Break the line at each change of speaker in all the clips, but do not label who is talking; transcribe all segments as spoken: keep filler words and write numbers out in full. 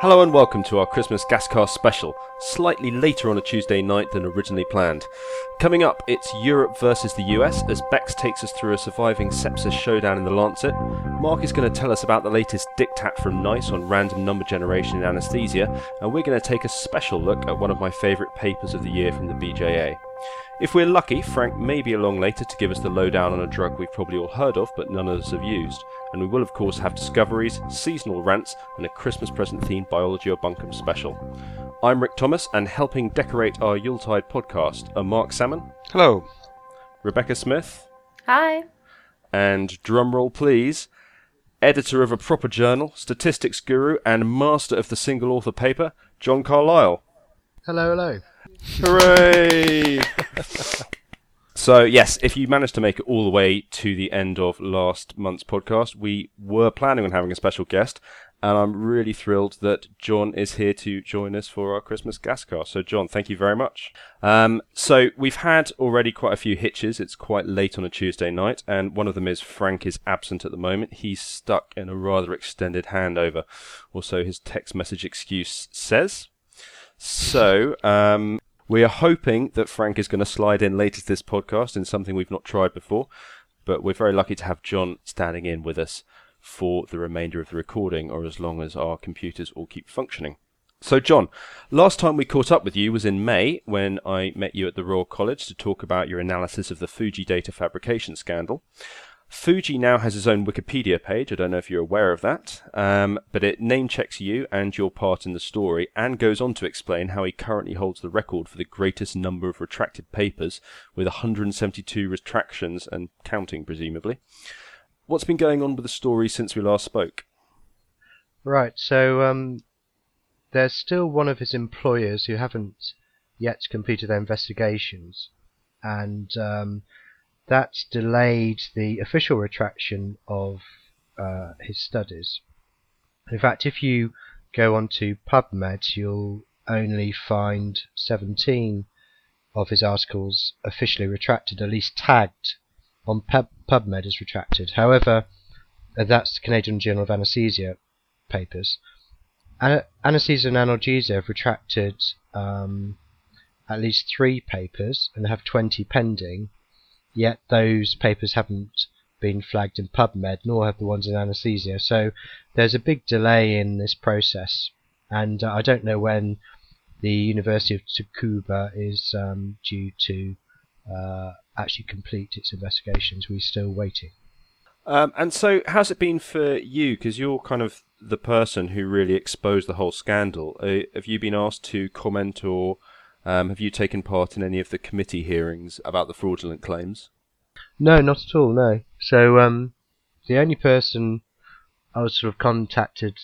Hello and welcome to our Christmas Gascast special, slightly later on a Tuesday night than originally planned. Coming up, it's Europe versus the U S as Bex takes us through a surviving sepsis showdown in the Lancet. Mark is going to tell us about the latest diktat from NICE on random number generation in anaesthesia, and we're going to take a special look at one of my favourite papers of the year from the B J A. If we're lucky, Frank may be along later to give us the lowdown on a drug we've probably all heard of but none of us have used. And we will of course have discoveries, seasonal rants and a Christmas present themed Biology or Bunkum special. I'm Rick Thomas, and helping decorate our Yuletide podcast are Mark Salmon.
Hello.
Rebecca Smith.
Hi.
And drumroll please, editor of a proper journal, statistics guru and master of the single author paper, John Carlyle.
Hello, hello.
Hooray! So, yes, if you managed to make it all the way to the end of last month's podcast, we were planning on having a special guest, and I'm really thrilled that John is here to join us for our Christmas Gascast. So, John, thank you very much. Um, so, we've had already quite a few hitches. It's quite late on a Tuesday night, and one of them is Frank is absent at the moment. He's stuck in a rather extended handover, or so his text message excuse says. So, um... we are hoping that Frank is going to slide in later to this podcast in something we've not tried before, but we're very lucky to have John standing in with us for the remainder of the recording, or as long as our computers all keep functioning. So John, last time we caught up with you was in May, when I met you at the Royal College to talk about your analysis of the Fuji data fabrication scandal. Fuji now has its own Wikipedia page, I don't know if you're aware of that, um, but it name-checks you and your part in the story, and goes on to explain how he currently holds the record for the greatest number of retracted papers, with one hundred seventy-two retractions and counting, presumably. What's been going on with the story since we last spoke?
Right, so um, there's still one of his employers who haven't yet completed their investigations, and um, that's delayed the official retraction of uh, his studies. In fact, if you go onto PubMed, you'll only find seventeen of his articles officially retracted, at least tagged on Pub- PubMed as retracted. However, uh, that's the Canadian Journal of Anaesthesia papers. An- Anaesthesia and Analgesia have retracted um, at least three papers and have twenty pending. Yet those papers haven't been flagged in PubMed, nor have the ones in anaesthesia. So there's a big delay in this process, and uh, I don't know when the University of Tsukuba is um, due to uh, actually complete its investigations. We're still waiting.
Um, and so how's it been for you? Because you're kind of the person who really exposed the whole scandal. Uh, have you been asked to comment, or Um, have you taken part in any of the committee hearings about the fraudulent claims?
No, not at all, no. So um, the only person I was sort of contacted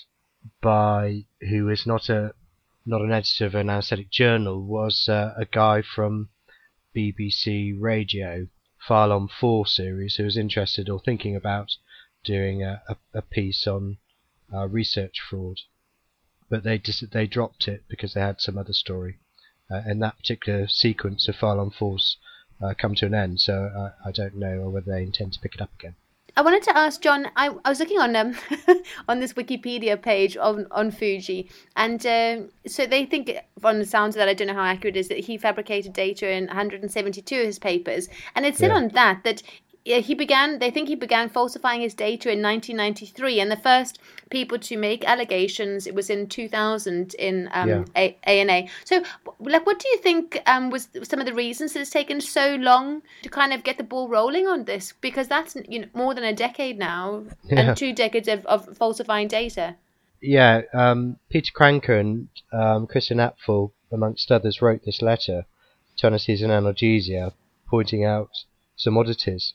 by who is not a not an editor of an anaesthetic journal was uh, a guy from B B C Radio, File on four series, who was interested or thinking about doing a, a, a piece on uh, research fraud. But they dis- they dropped it because they had some other story. Uh, and that particular sequence of File on Force uh, come to an end, so uh, I don't know whether they intend to pick it up again.
I wanted to ask John, I, I was looking on um, on this Wikipedia page on, on Fuji, and uh, so they think, from the sounds of that, I don't know how accurate it is, that he fabricated data in one hundred seventy-two of his papers, and it said
Yeah.
on that that yeah, he began, they think he began falsifying his data in nineteen ninety-three, and the first people to make allegations, it was in two thousand in um,
Yeah.
A- ANA. So, like, what do you think um, was some of the reasons it's taken so long to kind of get the ball rolling on this? Because that's, you know, more than a decade now,
Yeah.
and two decades of, of falsifying data.
Yeah, um, Peter Kranker and um, Christian Apfel, amongst others, wrote this letter to Anaesthesia and Analgesia, pointing out some oddities.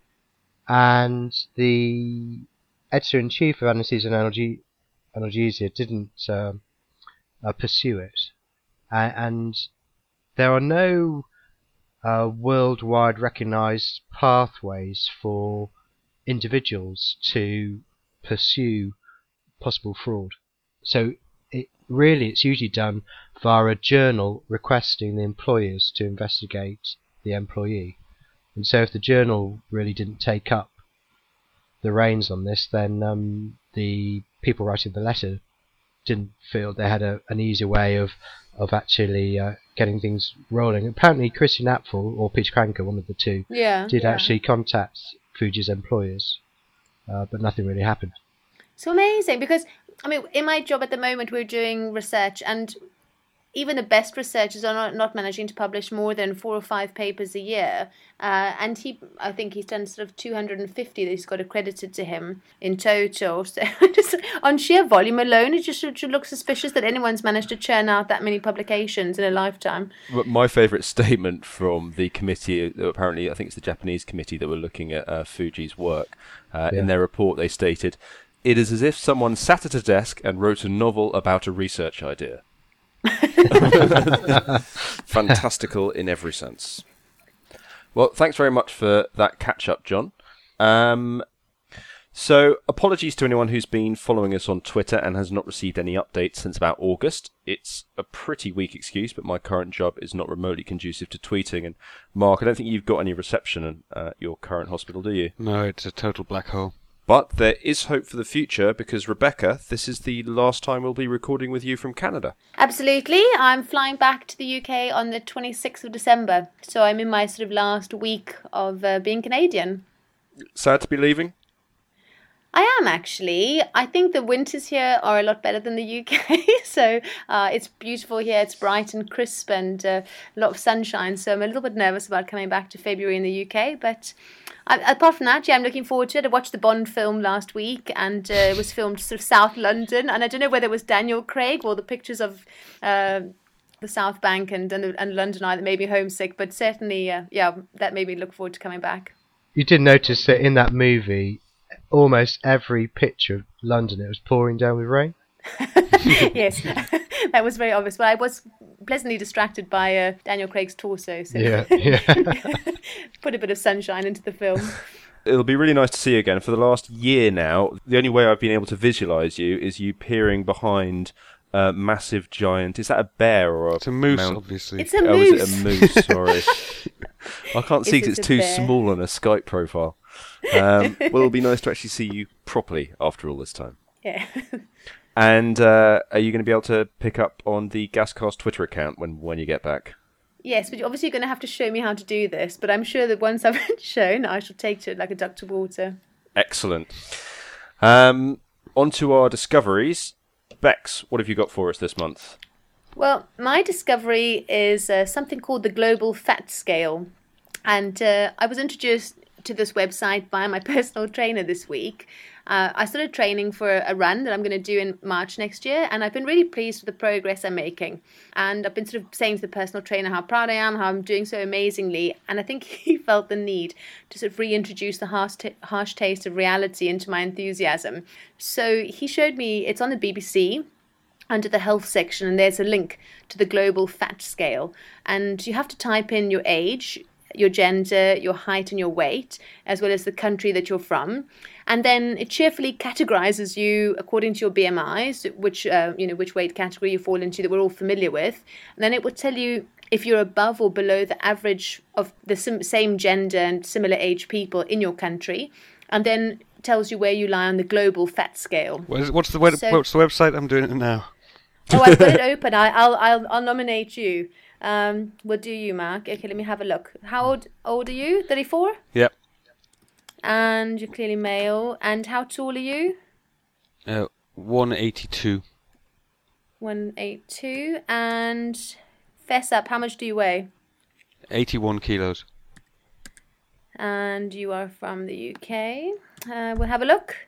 And the editor-in-chief of Anaesthesia and Analge- Analgesia didn't um, uh, pursue it. Uh, and there are no uh, worldwide recognised pathways for individuals to pursue possible fraud. So it really it's usually done via a journal requesting the employers to investigate the employee. And so if the journal really didn't take up the reins on this, then um, the people writing the letter didn't feel they had a, an easier way of of actually uh, getting things rolling. Apparently, Christian Apfel or Peter Kranke, one of the two,
Yeah.
did
yeah.
actually contact Fuji's employers, uh, but nothing really happened.
So amazing, because I mean, in my job at the moment, we're doing research, and even the best researchers are not, not managing to publish more than four or five papers a year. Uh, and he, I think he's done sort of two hundred fifty that he's got accredited to him in total. So just on sheer volume alone, it just should, should look suspicious that anyone's managed to churn out that many publications in a lifetime.
My favourite statement from the committee, apparently I think it's the Japanese committee that were looking at uh, Fuji's work, uh,
Yeah.
in their report they stated, "It is as if someone sat at a desk and wrote a novel about a research idea." Fantastical in every sense. Well, thanks very much for that catch-up, John. Um, so, apologies to anyone who's been following us on Twitter and has not received any updates since about August. It's a pretty weak excuse, but my current job is not remotely conducive to tweeting. And Mark, I don't think you've got any reception at uh, your current hospital, do you?
No, it's a total black hole.
But there is hope for the future because, Rebecca, this is the last time we'll be recording with you from Canada.
Absolutely. I'm flying back to the U K on the twenty-sixth of December. So I'm in my sort of last week of uh, being Canadian.
Sad to be leaving?
I am actually. I think the winters here are a lot better than the U K. so uh, it's beautiful here. It's bright and crisp and uh, a lot of sunshine. So I'm a little bit nervous about coming back to February in the U K. But I, apart from that, yeah, I'm looking forward to it. I watched the Bond film last week, and uh, it was filmed sort of South London. And I don't know whether it was Daniel Craig or the pictures of uh, the South Bank and, and, and London Eye that made me homesick. But certainly, uh, yeah, that made me look forward to coming back.
You did notice that in that movie, almost every picture of London, it was pouring down with rain.
Yes, that was very obvious. But I was pleasantly distracted by uh, Daniel Craig's torso. So
Yeah, yeah.
put a bit of sunshine into the film.
It'll be really nice to see you again. For the last year now, the only way I've been able to visualise you is you peering behind a massive giant... Is that a bear or a...
It's a moose,
mount-
obviously.
It's a
Oh,
moose.
is it a moose? Sorry. I can't see
Is
because
it
it's
a
too
bear?
small on a Skype profile. Um, well, it'll be nice to actually see you properly after all this time.
Yeah.
And uh, are you going to be able to pick up on the Gascast Twitter account when, when you get back?
Yes, but obviously you're going to have to show me how to do this. But I'm sure that once I've been shown, I shall take to it like a duck to water.
Excellent. Um, on to our discoveries. Bex, what have you got for us this month?
Well, my discovery is uh, something called the Global Fat Scale. And uh, I was introduced to this website by my personal trainer this week. Uh, I started training for a run that I'm going to do in March next year, and I've been really pleased with the progress I'm making. And I've been sort of saying to the personal trainer how proud I am, how I'm doing so amazingly. And I think he felt the need to sort of reintroduce the harsh, t- harsh taste of reality into my enthusiasm. So he showed me, it's on the B B C, under the health section, and there's a link to the Global Fat Scale. And you have to type in your age, your gender, your height and your weight, as well as the country that you're from. And then it cheerfully categorizes you according to your B M Is, which uh, you know which weight category you fall into that we're all familiar with. And then it will tell you if you're above or below the average of the sim- same gender and similar age people in your country. And then it tells you where you lie on the global fat scale.
What is, what's the web,
So-
what's the website? I'm doing it now.
Oh, I've got it open. I, I'll I'll I'll nominate you. Um, what do you, Mark? Okay, let me have a look. How old old are you? thirty-four?
Yep.
And you're clearly male. And how tall are you?
Uh, one eighty-two.
one eighty-two. And fess up, how much do you weigh?
eighty-one kilos.
And you are from the U K. Uh, we'll have a look.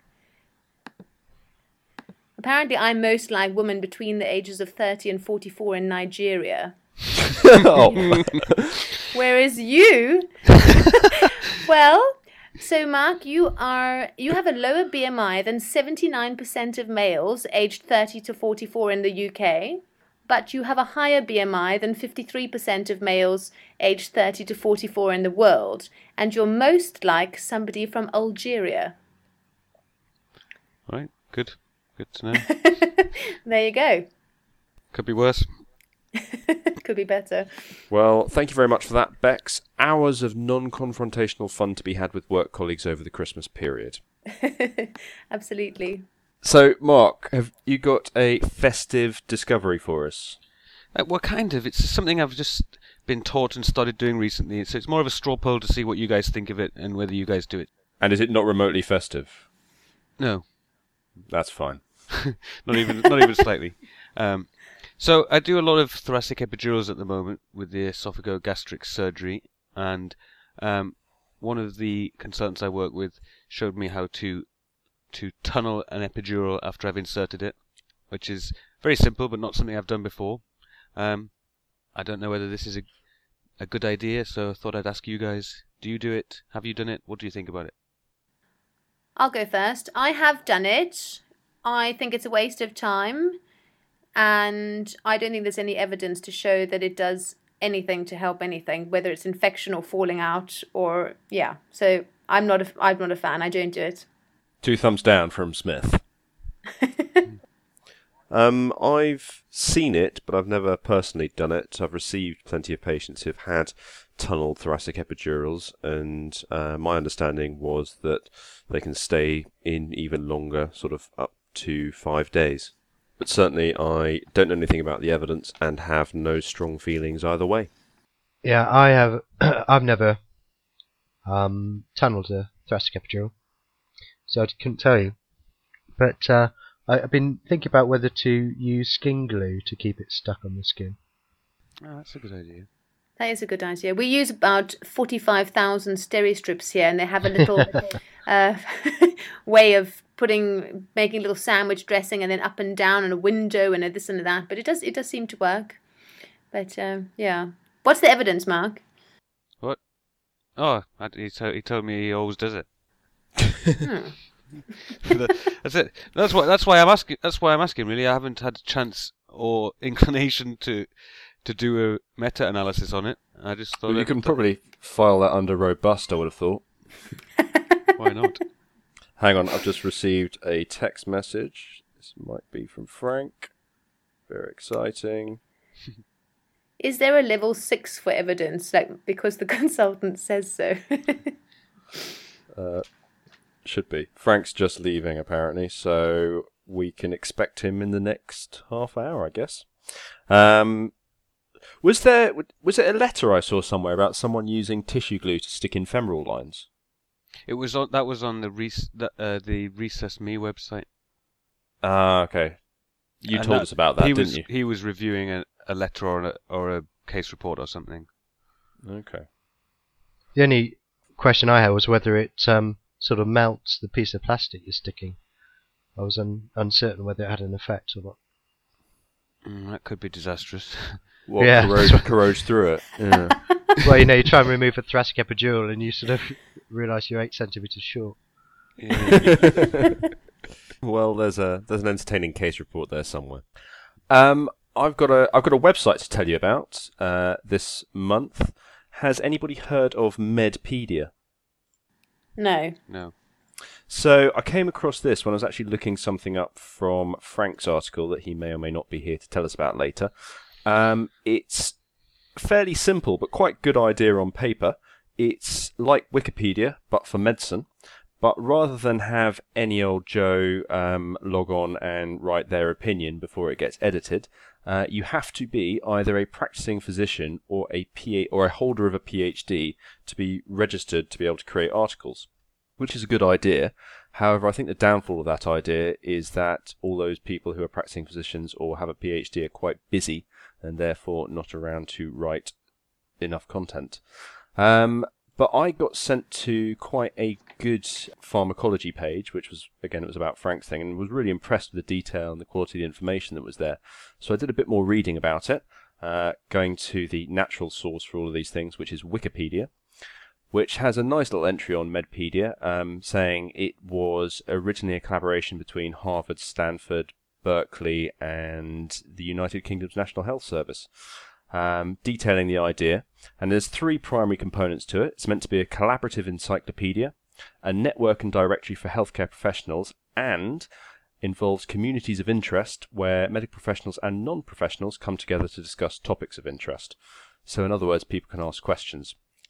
Apparently, I'm most like women between the ages of thirty and forty-four in Nigeria.
Oh.
Whereas you, well, so Mark, you are you have a lower B M I than seventy-nine percent of males aged thirty to forty-four in the U K, but you have a higher B M I than fifty-three percent of males aged thirty to forty-four in the world, and you're most like somebody from Algeria.
Right, good. Good to know.
There you go.
Could be worse.
Could be better.
Well, thank you very much for that, Bex. Hours of non-confrontational fun to be had with work colleagues over the Christmas period.
Absolutely.
So, Mark, have you got a festive discovery for us?
Uh, well, kind of. It's something I've just been taught and started doing recently. So it's more of a straw poll to see what you guys think of it and whether you guys do it.
And is it not remotely festive?
No,
That's fine.
not even not even slightly. Um, so I do a lot of thoracic epidurals at the moment with the esophagogastric surgery, and um, one of the consultants I work with showed me how to to tunnel an epidural after I've inserted it, which is very simple but not something I've done before. Um, I don't know whether this is a a good idea, so I thought I'd ask you guys: do you do it? Have you done it? What do you think about it?
I'll go first. I have done it. I think it's a waste of time, and I don't think there's any evidence to show that it does anything to help anything, whether it's infection or falling out or yeah. So I'm not a I'm not a fan. I don't do it.
Two thumbs down from Smith. um, I've seen it, but I've never personally done it. I've received plenty of patients who've had tunneled thoracic epidurals, and uh, my understanding was that they can stay in even longer, sort of up to five days. But certainly I don't know anything about the evidence and have no strong feelings either way.
Yeah, I have. I've never um, tunneled a thoracic epidural, so I couldn't tell you. But uh, I, I've been thinking about whether to use skin glue to keep it stuck on the skin.
Oh, that's a good idea.
That is a good idea. We use about forty-five thousand Steri-Strips here, and they have a little uh, way of putting, making a little sandwich dressing, and then up and down, and a window, and a this and a that. But it does, it does seem to work. But um, yeah, what's the evidence, Mark?
What? Oh, I- he, to- he told me he always does it.
Hmm.
That's it. That's why. That's why I'm asking. That's why I'm asking. Really, I haven't had a chance or inclination to to do a meta-analysis on it. I just thought
Well, you
I'd-
can probably file that under robust, I would have thought.
Why not?
Hang on, I've just received a text message. This might be from Frank. Very exciting.
Is there a level six for evidence, like because the consultant says so?
Uh, should be. Frank's just leaving, apparently, so we can expect him in the next half hour, I guess. Um, was there was it a letter I saw somewhere about someone using tissue glue to stick in femoral lines?
It was on. That was on the Res, the, uh, the Recess Me website.
Ah, okay. You
And
told
that-
us about that,
he
didn't
was,
you?
He was reviewing a, a letter or a or a case report or something.
Okay.
The only question I had was whether it um, sort of melts the piece of plastic you're sticking. I was un- uncertain whether it had an effect or not.
Mm, that could be disastrous.
What
Yeah.
corrodes, corrodes through it? Yeah.
Well, you know, you try and remove a thoracic epidural and you sort of realise you're eight centimetres short.
Yeah.
Well, there's a there's an entertaining case report there somewhere. Um, I've got a I've got a website to tell you about uh, this month. Has anybody heard of Medpedia?
No.
No.
So I came across this when I was actually looking something up from Frank's article that he may or may not be here to tell us about later. Um, it's fairly simple but quite good idea on paper. It's like Wikipedia but for medicine. But rather than have any old Joe um, log on and write their opinion before it gets edited, uh, you have to be either a practicing physician or a P A or a holder of a PhD to be registered to be able to create articles, which is a good idea. However, I think the downfall of that idea is that all those people who are practicing physicians or have a PhD are quite busy and therefore not around to write enough content. Um, But I got sent to quite a good pharmacology page, which was, again, it was about Frank's thing, and was really impressed with the detail and the quality of the information that was there. So I did a bit more reading about it, uh, going to the natural source for all of these things, which is Wikipedia, which has a nice little entry on Medpedia, um, saying it was originally a collaboration between Harvard, Stanford, Berkeley, and the United Kingdom's National Health Service. Um, detailing the idea, and there's three primary components to it. It's meant to be a collaborative encyclopedia, a network and directory for healthcare professionals, and involves communities of interest where medical professionals and non-professionals come together to discuss topics of interest. So in other words, people can ask questions.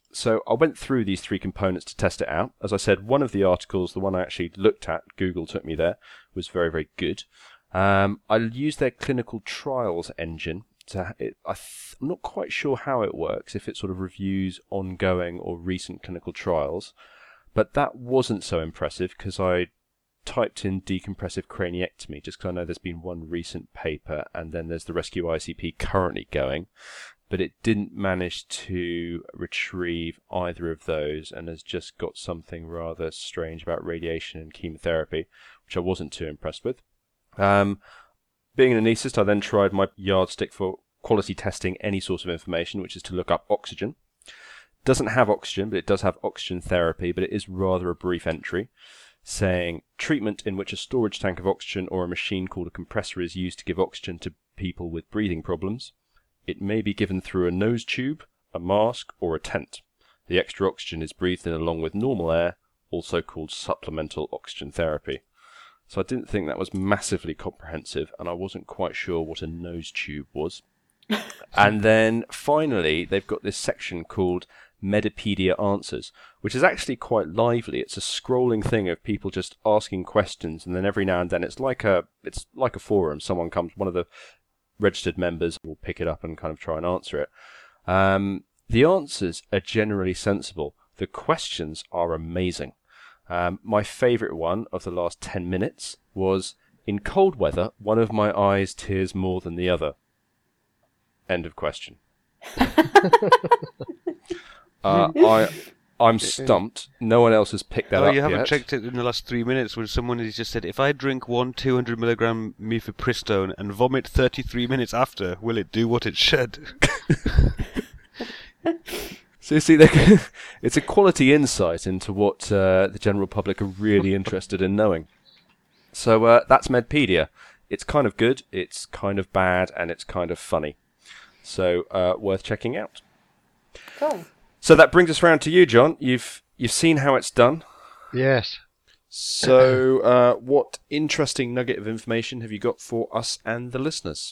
so I went through these three components to test it out. As I said, one of the articles, the one I actually looked at, Google took me there, was very, very good. Um, I used their clinical trials engine. To, it, I th- I'm not quite sure how it works, if it sort of reviews ongoing or recent clinical trials. But that wasn't so impressive because I typed in decompressive craniectomy, just because I know there's been one recent paper, and then there's the Rescue I C P currently going. But it didn't manage to retrieve either of those, and has just got something rather strange about radiation and chemotherapy, which I wasn't too impressed with. Um, being an anaesthetist, I then tried my yardstick for quality testing any source of information, which is to look up oxygen. Doesn't have oxygen, but it does have oxygen therapy, but it is rather a brief entry, saying treatment in which a storage tank of oxygen or a machine called a compressor is used to give oxygen to people with breathing problems. It may be given through a nose tube, a mask, or a tent. The extra oxygen is breathed in along with normal air, also called supplemental oxygen therapy. So I didn't think that was massively comprehensive, and I wasn't quite sure what a nose tube was. And then finally, they've got this section called Medipedia Answers, which is actually quite lively. It's a scrolling thing of people just asking questions, and then every now and then it's like a it's like a forum. Someone comes, one of the registered members will pick it up and kind of try and answer it. Um, the answers are generally sensible. The questions are amazing. Um, my favourite one of the last ten minutes was, in cold weather, one of my eyes tears more than the other. End of question. uh, I, I'm stumped. No one else has picked that
oh,
up
you haven't
yet.
checked it in the last three minutes when someone has just said, if I drink one two hundred milligram mifepristone and vomit thirty-three minutes after, will it do what it should?
So you see, it's a quality insight into what uh, the general public are really interested in knowing. So uh, that's Medpedia. It's kind of good, it's kind of bad, and it's kind of funny. So uh, worth checking out.
Cool.
So that brings us round to you, John. You've you've seen how it's done.
Yes.
So uh, what interesting nugget of information have you got for us and the listeners?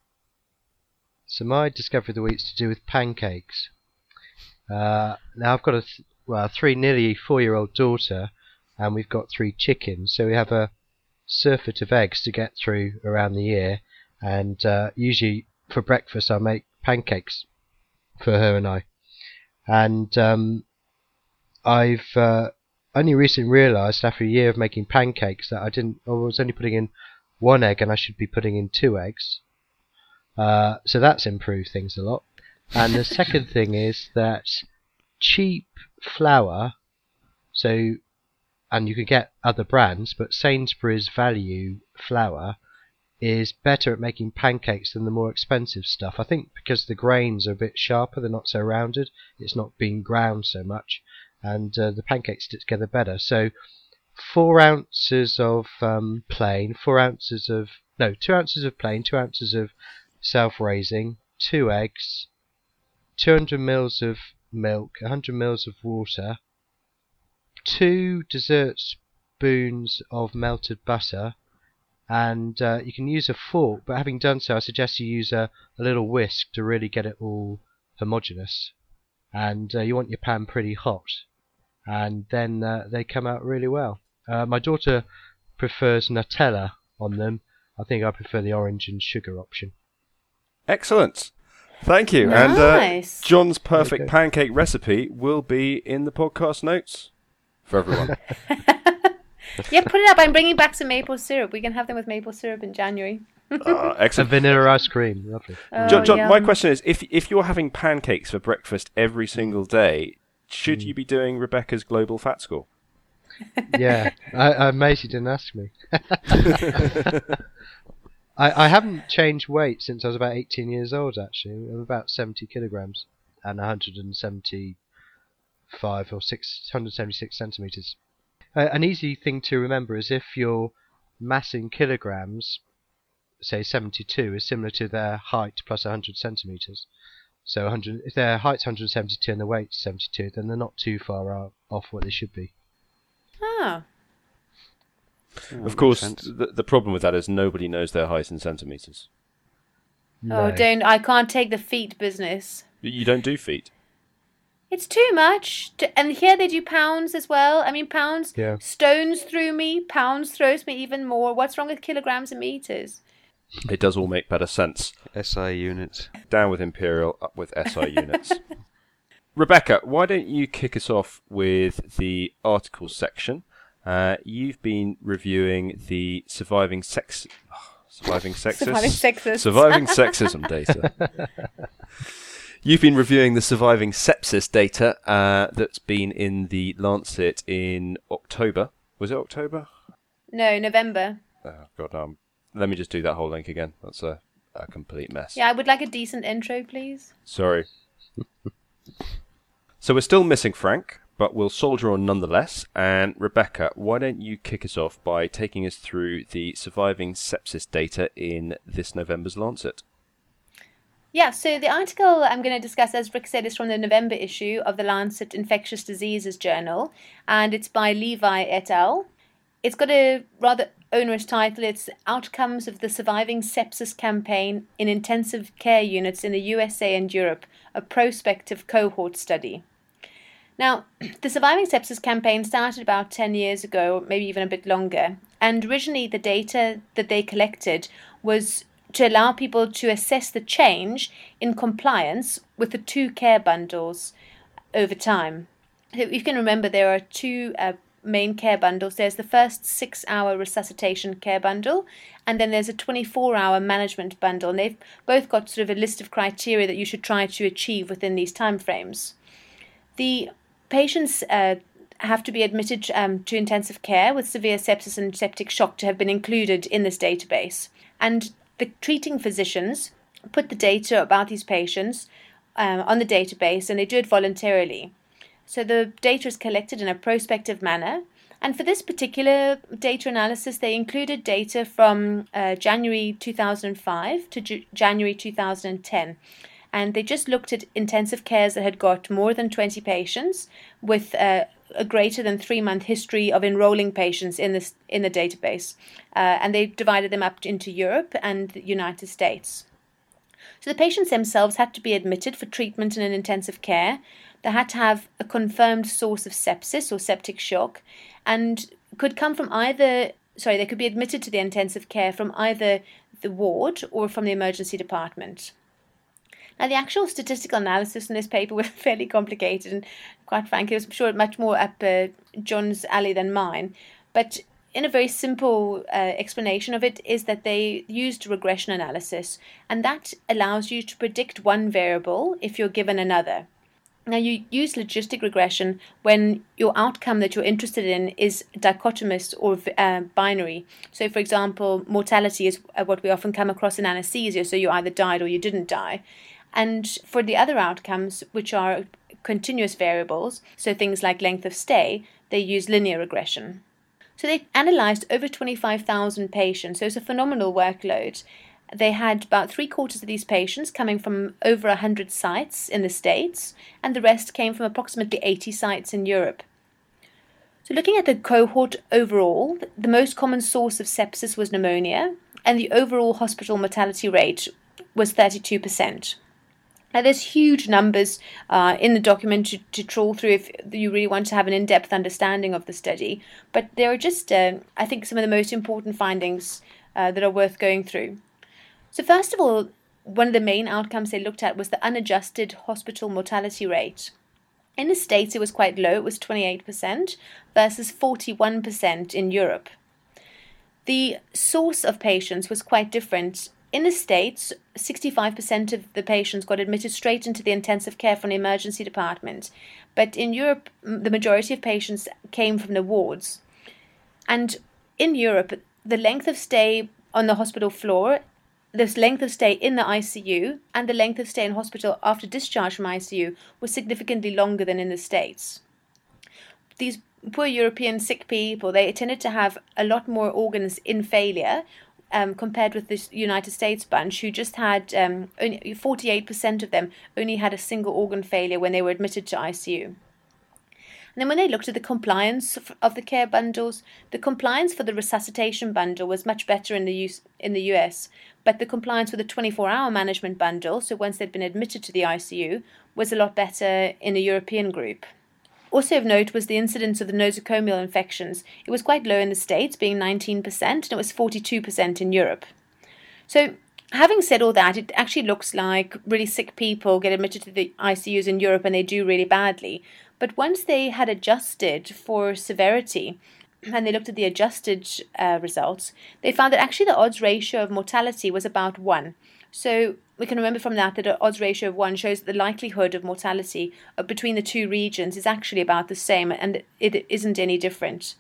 So my discovery of the week is to do with pancakes. Uh, now I've got a th- well, a three nearly four-year-old daughter, and we've got three chickens. So we have a surfeit of eggs to get through around the year, and uh, usually for breakfast I make pancakes for her and I. And um, I've uh, only recently realised after a year of making pancakes that I didn't. I was only putting in one egg, and I should be putting in two eggs. Uh, so that's improved things a lot. And the second thing is that cheap flour, so, and you can get other brands, but Sainsbury's Value flour is better at making pancakes than the more expensive stuff. I think because the grains are a bit sharper, they're not so rounded, it's not being ground so much, and uh, the pancakes stick together better. So four ounces of um, plain, four ounces of, no, two ounces of plain, two ounces of self-raising, two eggs, two hundred mils of milk, one hundred mils of water, two dessert spoons of melted butter, and uh, you can use a fork, but having done so I suggest you use a, a little whisk to really get it all homogeneous. And uh, you want your pan pretty hot, and then uh, they come out really well. Uh, my daughter prefers Nutella on them. I think I prefer the orange and sugar option.
Excellent. Thank you.
Nice.
And uh, John's perfect
Okay.
pancake recipe will be in the podcast notes for everyone.
Yeah, put it up. I'm bringing back some maple syrup. We can have them with maple syrup in January.
uh,
And
excellent.
vanilla ice cream, lovely.
Oh,
John, John my
yum.
question is, if if you're having pancakes for breakfast every single day, should you be doing Rebecca's Global Fat Score?
Yeah, I, I'm amazed you didn't ask me. I, I haven't changed weight since I was about eighteen years old, actually. I'm about seventy kilograms and one hundred seventy-five or six hundred seventy-six centimetres. Uh, an easy thing to remember is if your mass in kilograms, say seventy-two, is similar to their height plus one hundred centimetres. So one hundred, if their height's one hundred seventy-two and their weight's seventy-two, then they're not too far out, off what they should be.
Ah.
Oh,
Of course,
makes sense.
the, the problem with that is nobody knows their height in centimetres.
Oh,
No.
don't. I can't take the feet business.
You don't do feet.
It's too much. To, and here they do pounds as well. I mean, pounds,
Yeah.
stones through me, pounds throws me even more. What's wrong with kilograms and meters?
It does all make better sense.
S I units.
Down with imperial, up with S I units. Rebecca, why don't you kick us off with the articles section? Uh, you've been reviewing the surviving sex, oh, surviving sexist,
Surviving sexist.
surviving sexism data. You've been reviewing the surviving sepsis data uh, that's been in the Lancet in October. Was it October?
No, November.
Oh God, um, let me just do that whole link again. That's a, a complete mess.
Yeah, I would like a decent intro, please.
Sorry. So we're still missing Frank, but we'll soldier on nonetheless. And Rebecca, why don't you kick us off by taking us through the surviving sepsis data in this November's Lancet?
Yeah, so the article I'm going to discuss, as Rick said, is from the November issue of the Lancet Infectious Diseases Journal, and it's by Levi et al. It's got a rather onerous title. It's Outcomes of the Surviving Sepsis Campaign in Intensive Care Units in the U S A and Europe, a prospective cohort study. Now, the Surviving Sepsis Campaign started about ten years ago, maybe even a bit longer, and originally the data that they collected was to allow people to assess the change in compliance with the two care bundles over time. So you can remember there are two uh, main care bundles. There's the first six-hour resuscitation care bundle, and then there's a twenty-four hour management bundle, and they've both got sort of a list of criteria that you should try to achieve within these timeframes. The patients uh, have to be admitted um, to intensive care with severe sepsis and septic shock to have been included in this database. And the treating physicians put the data about these patients um, on the database, and they do it voluntarily. So the data is collected in a prospective manner. And for this particular data analysis, they included data from uh, January two thousand five to Ju- January two thousand ten. And they just looked at intensive cares that had got more than twenty patients with uh, a greater than three-month history of enrolling patients in this in the database. Uh, and they divided them up into Europe and the United States. So the patients themselves had to be admitted for treatment in an intensive care. They had to have a confirmed source of sepsis or septic shock, and could come from either, sorry, they could be admitted to the intensive care from either the ward or from the emergency department. Now, the actual statistical analysis in this paper was fairly complicated, and quite frankly, I'm sure much more up uh, John's alley than mine. But in a very simple uh, explanation of it is that they used regression analysis, and that allows you to predict one variable if you're given another. Now, you use logistic regression when your outcome that you're interested in is dichotomous or uh, binary. So, for example, mortality is what we often come across in anesthesia, so you either died or you didn't die. And for the other outcomes, which are continuous variables, so things like length of stay, they use linear regression. So they analysed over twenty-five thousand patients, so it's a phenomenal workload. They had about three quarters of these patients coming from over one hundred sites in the States, and the rest came from approximately eighty sites in Europe. So looking at the cohort overall, the most common source of sepsis was pneumonia, and the overall hospital mortality rate was thirty-two percent. Now, there's huge numbers uh, in the document to, to trawl through if you really want to have an in-depth understanding of the study, but there are just, uh, I think, some of the most important findings uh, that are worth going through. So first of all, one of the main outcomes they looked at was the unadjusted hospital mortality rate. In the States, it was quite low. It was twenty-eight percent versus forty-one percent in Europe. The source of patients was quite different. In the States, sixty-five percent of the patients got admitted straight into the intensive care from the emergency department. But in Europe, the majority of patients came from the wards. And in Europe, the length of stay on the hospital floor, the length of stay in the I C U, and the length of stay in hospital after discharge from I C U was significantly longer than in the States. These poor European sick people, they tended to have a lot more organs in failure, Um, compared with this United States bunch, who just had um, only forty-eight percent of them only had a single organ failure when they were admitted to I C U. And then when they looked at the compliance of, of the care bundles, the compliance for the resuscitation bundle was much better in the U S, in the U S, but the compliance for the twenty-four hour management bundle, so once they'd been admitted to the I C U, was a lot better in the European group. Also of note was the incidence of the nosocomial infections. It was quite low in the States, being nineteen percent, and it was forty-two percent in Europe. So, having said all that, it actually looks like really sick people get admitted to the I C Us in Europe and they do really badly. But once they had adjusted for severity, and they looked at the adjusted uh, results, they found that actually the odds ratio of mortality was about one. So we can remember from that that an odds ratio of one shows that the likelihood of mortality between the two regions is actually about the same, and it isn't any different.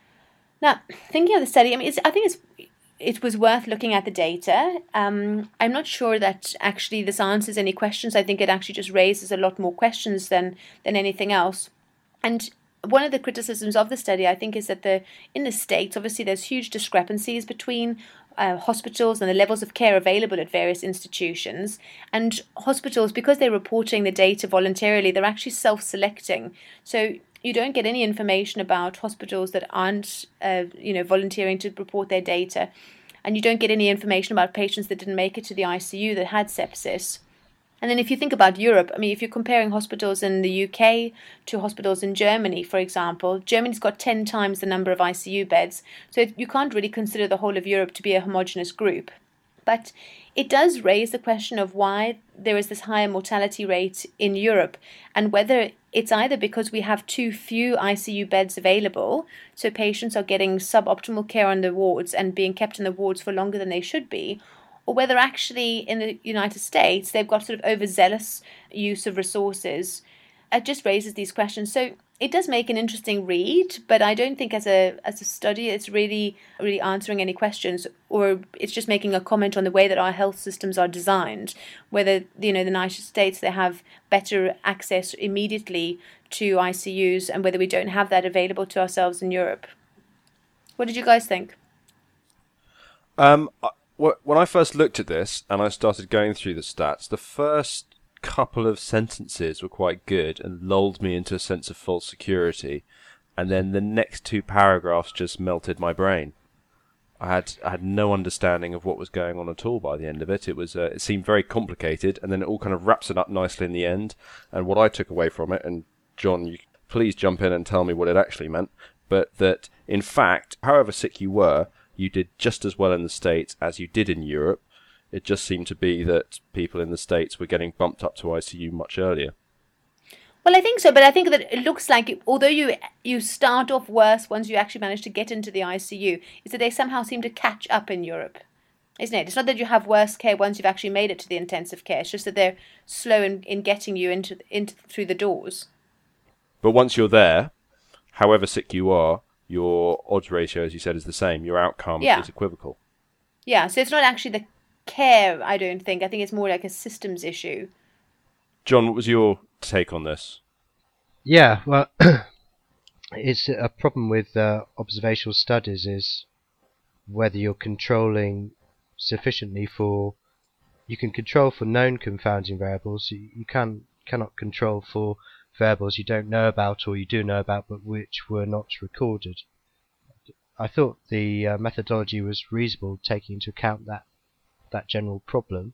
Now, thinking of the study, I mean, it's, I think it's it was worth looking at the data. Um, I'm not sure that actually this answers any questions. I think it actually just raises a lot more questions than than anything else. And one of the criticisms of the study, I think, is that the in the States, obviously, there's huge discrepancies between uh, hospitals and the levels of care available at various institutions. And hospitals, because they're reporting the data voluntarily, they're actually self-selecting. So you don't get any information about hospitals that aren't, uh, you know, volunteering to report their data. And you don't get any information about patients that didn't make it to the I C U that had sepsis. And then if you think about Europe, I mean, if you're comparing hospitals in the U K to hospitals in Germany, for example, Germany's got ten times the number of I C U beds. So you can't really consider the whole of Europe to be a homogeneous group. But it does raise the question of why there is this higher mortality rate in Europe, and whether it's either because we have too few I C U beds available, so patients are getting suboptimal care on the wards and being kept in the wards for longer than they should be, or whether actually in the United States they've got sort of overzealous use of resources. It just raises these questions. So it does make an interesting read, but I don't think as a as a study it's really really answering any questions, or it's just making a comment on the way that our health systems are designed. Whether, you know, the United States, they have better access immediately to I C Us, and whether we don't have that available to ourselves in Europe. What did you guys think?
Um, when I first looked at this and I started going through the stats, the first couple of sentences were quite good and lulled me into a sense of false security, and then the next two paragraphs just melted my brain. I had I had no understanding of what was going on at all by the end of it. It was uh, it seemed very complicated, and then it all kind of wraps it up nicely in the end. And what I took away from it, and John, you please jump in and tell me what it actually meant, but that in fact, however sick you were, you did just as well in the States as you did in Europe. It just seemed to be that people in the States were getting bumped up to I C U much earlier.
Well, I think so, but I think that it looks like although you you start off worse once you actually manage to get into the I C U, is that they somehow seem to catch up in Europe, isn't it? It's not that you have worse care once you've actually made it to the intensive care. It's just that they're slow in, in getting you into into through the doors.
But once you're there, however sick you are, your odds ratio, as you said, is the same. Your outcome
yeah.
is equivocal. Yeah,
so it's not actually the care, I don't think. I think it's more like a systems issue.
John, what was your take on this?
Yeah, well, it's a problem with uh, observational studies is whether you're controlling sufficiently for... You can control for known confounding variables. You, you can, cannot control for variables you don't know about or you do know about but which were not recorded. I thought the uh, methodology was reasonable, taking into account that that general problem.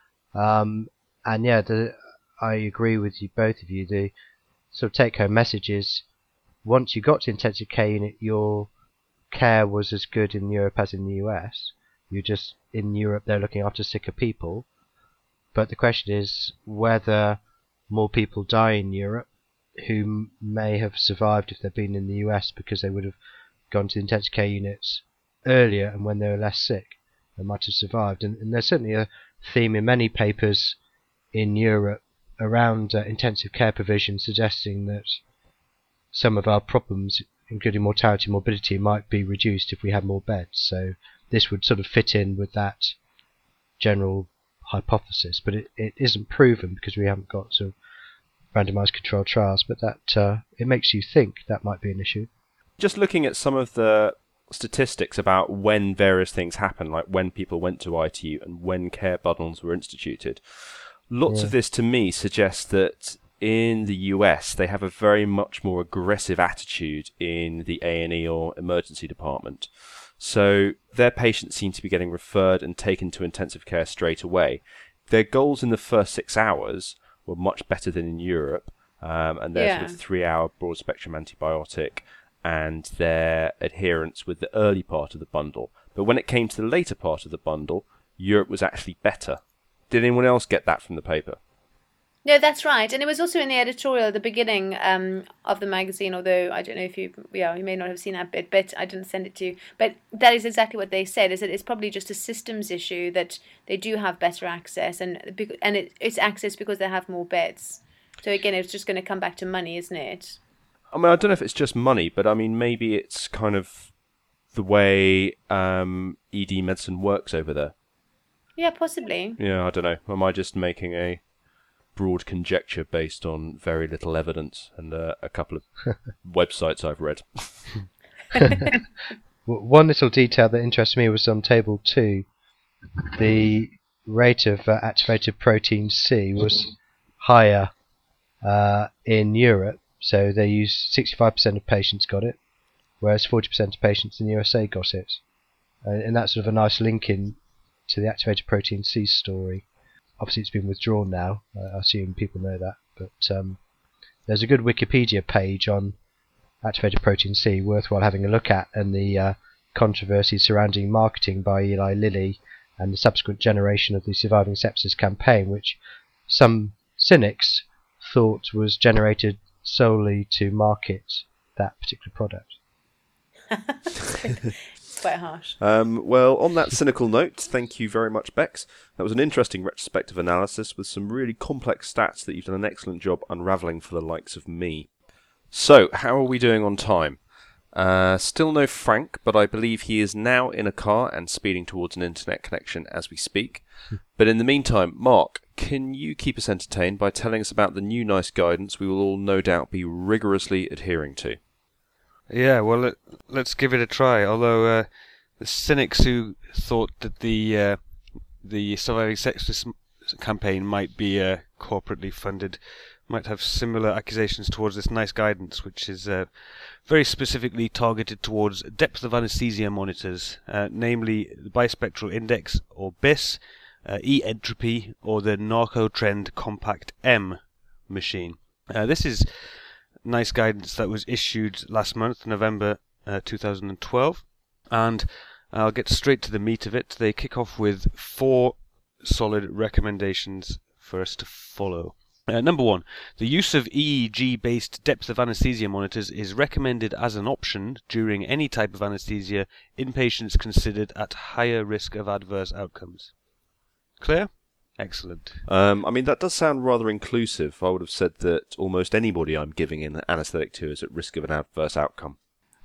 Um, and yeah, the, I agree with you, both of you. The sort of take-home message is, once you got to intensive care unit, your care was as good in Europe as in the U S. You just, in Europe, they're looking after sicker people. But the question is whether more people die in Europe who may have survived if they'd been in the U S because they would have gone to intensive care units earlier and when they were less sick. They might have survived, and, and there's certainly a theme in many papers in Europe around uh, intensive care provision suggesting that some of our problems, including mortality and morbidity, might be reduced if we had more beds. So this would sort of fit in with that general hypothesis, but it, it isn't proven because we haven't got sort of randomized controlled trials, but that uh, it makes you think that might be an issue.
Just looking at some of the statistics about when various things happen, like when people went to I T U and when care bundles were instituted. Lots yeah. of this to me suggests that in the U S, they have a very much more aggressive attitude in the A and E or emergency department. So their patients seem to be getting referred and taken to intensive care straight away. Their goals in the first six hours were much better than in Europe, um, and their
Yeah.
sort of three-hour broad-spectrum antibiotic and their adherence with the early part of the bundle. But when it came to the later part of the bundle, Europe was actually better. Did anyone else get that from the paper?
No, that's right. And it was also in the editorial at the beginning um, of the magazine, although I don't know if you, yeah, you may not have seen that bit, but I didn't send it to you. But that is exactly what they said, is that it's probably just a systems issue, that they do have better access, and bec- and it, it's access because they have more beds. So again, it's just going to come back to money, isn't it?
I mean, I don't know if it's just money, but I mean, maybe it's kind of the way um, E D medicine works over there.
Yeah, possibly.
Yeah, I don't know. Am I just making a broad conjecture based on very little evidence and uh, a couple of websites I've read?
W- One little detail that interested me was on table two. The rate of uh, activated protein C was higher uh, in Europe, so they used sixty-five percent of patients got it, whereas forty percent of patients in the U S A got it. Uh, and that's sort of a nice link in to the activated protein C story. Obviously it's been withdrawn now, I assume people know that, but um, there's a good Wikipedia page on activated protein C worthwhile having a look at, and the uh, controversy surrounding marketing by Eli Lilly and the subsequent generation of the Surviving Sepsis campaign, which some cynics thought was generated solely to market that particular product.
It's quite harsh.
Um, well, on that cynical note, thank you very much, Bex. That was an interesting retrospective analysis with some really complex stats that you've done an excellent job unravelling for the likes of me. So, how are we doing on time? Uh, still no Frank, but I believe he is now in a car and speeding towards an internet connection as we speak. But in the meantime, Mark, can you keep us entertained by telling us about the new NICE guidance we will all no doubt be rigorously adhering to?
Yeah, well, let, let's give it a try. Although uh, the cynics who thought that the uh, the Surviving Sepsis campaign might be uh, corporately funded might have similar accusations towards this NICE guidance, which is uh, very specifically targeted towards depth of anesthesia monitors, uh, namely the bispectral index, or B I S, uh, E-entropy, or the Narcotrend Compact M machine. Uh, this is NICE guidance that was issued last month, November uh, two thousand twelve, and I'll get straight to the meat of it. They kick off with four solid recommendations for us to follow. Uh, number one, the use of E E G-based depth of anesthesia monitors is recommended as an option during any type of anesthesia in patients considered at higher risk of adverse outcomes. Clear? Excellent.
Um, I mean, that does sound rather inclusive. I would have said that almost anybody I'm giving an anaesthetic to is at risk of an adverse outcome.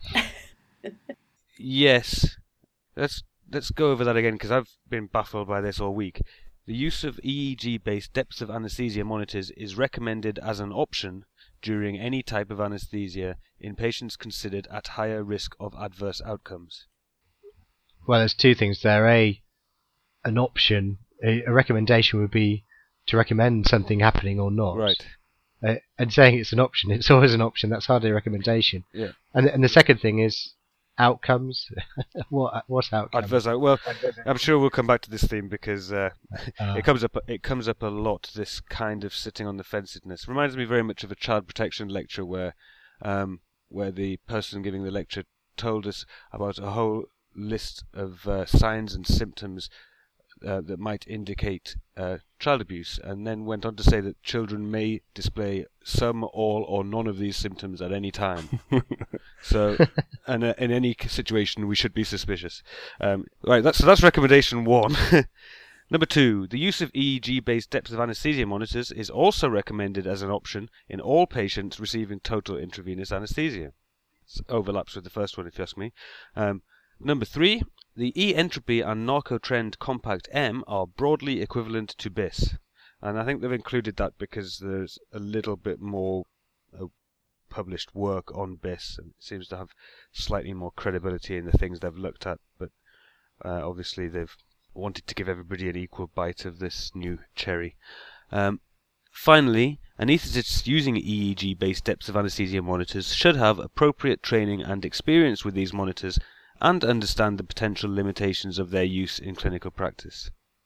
Yes. Let's let's go over that again, because I've been baffled by this all week. The use of E E G-based depths of anesthesia monitors is recommended as an option during any type of anesthesia in patients considered at higher risk of adverse outcomes.
Well, there's two things there. A, an option, a, a recommendation would be to recommend something happening or not.
Right.
Uh, and saying it's an option, it's always an option. That's hardly a recommendation.
Yeah.
And and the second thing is outcomes. what what outcomes?
Adverse out. Well, I'm sure we'll come back to this theme because uh,
Uh,
it comes up. It comes up a lot. This kind of sitting on the fenceedness reminds me very much of a child protection lecture where, um, where the person giving the lecture told us about a whole list of uh, signs and symptoms uh, that might indicate uh, child abuse, and then went on to say that children may display some, all, or none of these symptoms at any time. So, and uh, in any situation, we should be suspicious. Um, right, that's so that's recommendation one. Number two, the use of E E G-based depth of anesthesia monitors is also recommended as an option in all patients receiving total intravenous anesthesia. This overlaps with the first one, if you ask me. Um, number three, the E-entropy and Narcotrend Compact M are broadly equivalent to B I S. And I think they've included that because there's a little bit more uh, published work on B I S, and it seems to have slightly more credibility in the things they've looked at, but uh, obviously they've wanted to give everybody an equal bite of this new cherry. Um, Finally, anaesthetists using E E G-based depths of anaesthesia monitors should have appropriate training and experience with these monitors and understand the potential limitations of their use in clinical practice.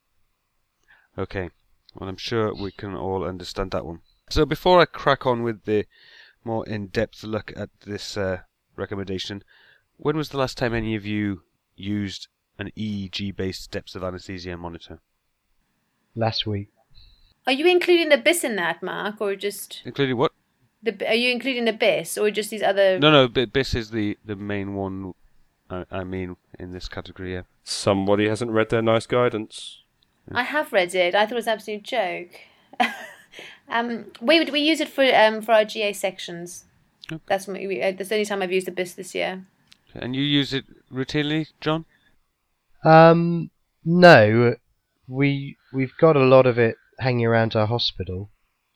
Okay, well, I'm sure we can all understand that one. So before I crack on with the more in-depth look at this uh, recommendation, when was the last time any of you used an E E G-based depths of anaesthesia monitor?
Last week.
Are you including the B I S in that, Mark, or just
Including what?
the? Are you including the B I S or just these other?
No, no, B I S is the, the main one, I, I mean, in this category, yeah.
Somebody hasn't read their nice guidance.
I have read it. I thought it was an absolute joke. um, we we use it for um for our G A sections.
Okay.
That's what we, uh, that's the only time I've used the B I S this year.
And you use it routinely, John?
Um, no, we we've got a lot of it hanging around our hospital.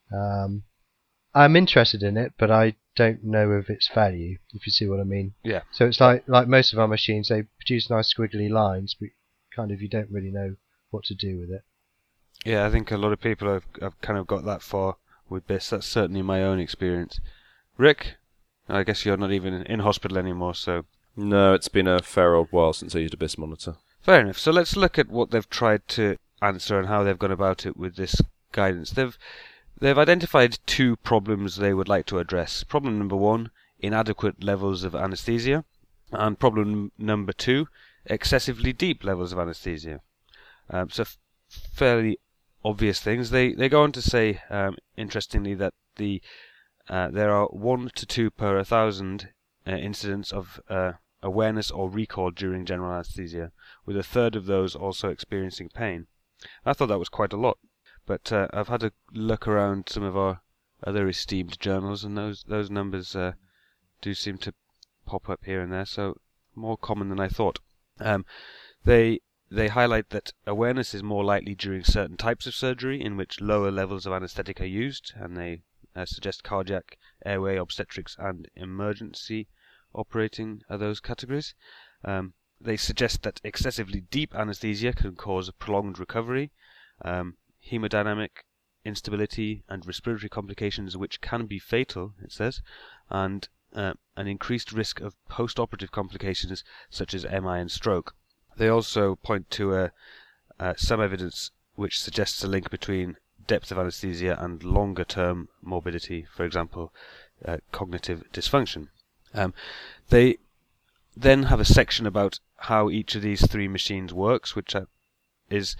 Um, I'm interested in it, but I don't know of its value, if you see what I mean.
Yeah.
So it's like like most of our machines, they produce nice squiggly lines, but kind of you don't really know what to do with it.
Yeah, I think a lot of people have, have kind of got that far with B I S. That's certainly my own experience. Rick, I guess you're not even in hospital anymore, so...
No, it's been a fair old while since I used a B I S monitor.
Fair enough. So let's look at what they've tried to answer and how they've gone about it with this guidance. They've they've identified two problems they would like to address. Problem number one, inadequate levels of anaesthesia, and problem number two, excessively deep levels of anaesthesia. Um, so f- fairly obvious things. They they go on to say, um, interestingly, that the uh, there are one to two per a thousand uh, incidents of uh, awareness or recall during general anaesthesia, with a third of those also experiencing pain. I thought that was quite a lot, but uh, I've had a look around some of our other esteemed journals, and those those numbers uh, do seem to pop up here and there, so more common than I thought. Um, they they highlight that awareness is more likely during certain types of surgery in which lower levels of anaesthetic are used, and they uh, suggest cardiac, airway, obstetrics, and emergency operating are those categories. Um, they suggest that excessively deep anaesthesia can cause a prolonged recovery, um, hemodynamic instability, and respiratory complications which can be fatal, it says, and uh, an increased risk of post-operative complications such as M I and stroke. They also point to uh, uh, some evidence which suggests a link between depth of anaesthesia and longer-term morbidity, for example, uh, cognitive dysfunction. Um, they then have a section about how each of these three machines works, which uh, is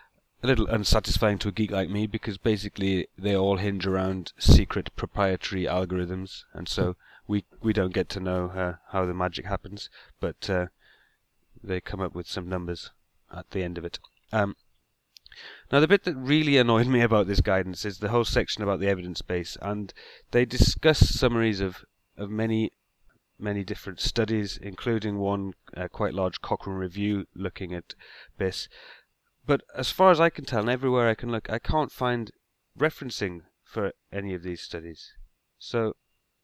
a little unsatisfying to a geek like me, because basically they all hinge around secret proprietary algorithms, and so we we don't get to know uh, how the magic happens, but uh, they come up with some numbers at the end of it. Um, now, the bit that really annoyed me about this guidance is the whole section about the evidence base, and they discuss summaries of, of many many different studies, including one uh, quite large Cochrane review looking at B I S. But as far as I can tell, and everywhere I can look, I can't find referencing for any of these studies. So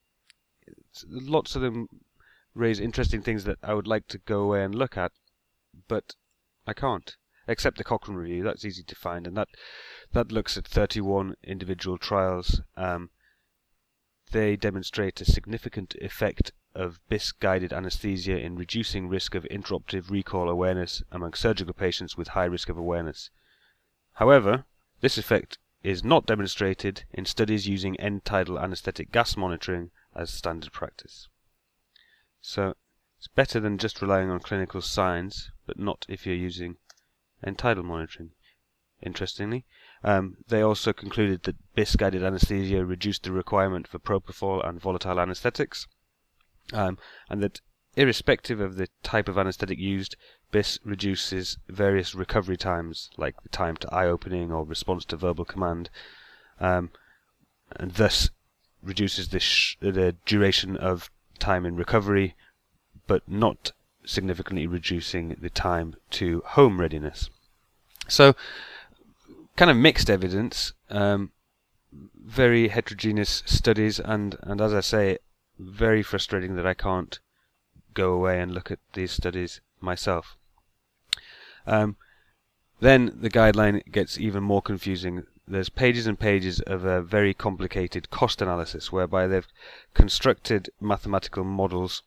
lots of them raise interesting things that I would like to go away and look at, but I can't. Except the Cochrane review, that's easy to find, and that that looks at thirty-one individual trials. Um, they demonstrate a significant effect of B I S-guided anaesthesia in reducing risk of intraoperative recall awareness among surgical patients with high risk of awareness. However, this effect is not demonstrated in studies using end-tidal anaesthetic gas monitoring as standard practice. So, it's better than just relying on clinical signs, but not if you're using end-tidal monitoring. Interestingly, um, they also concluded that B I S-guided anaesthesia reduced the requirement for propofol and volatile anaesthetics, um, and that irrespective of the type of anaesthetic used, B I S reduces various recovery times, like the time to eye opening or response to verbal command, um, and thus reduces the, sh- the duration of time in recovery, but not significantly reducing the time to home readiness. So, kind of mixed evidence, um, very heterogeneous studies, and, and as I say, very frustrating that I can't go away and look at these studies myself. Um, then the guideline gets even more confusing. there's pages and pages of a very complicated cost analysis whereby they've constructed mathematical models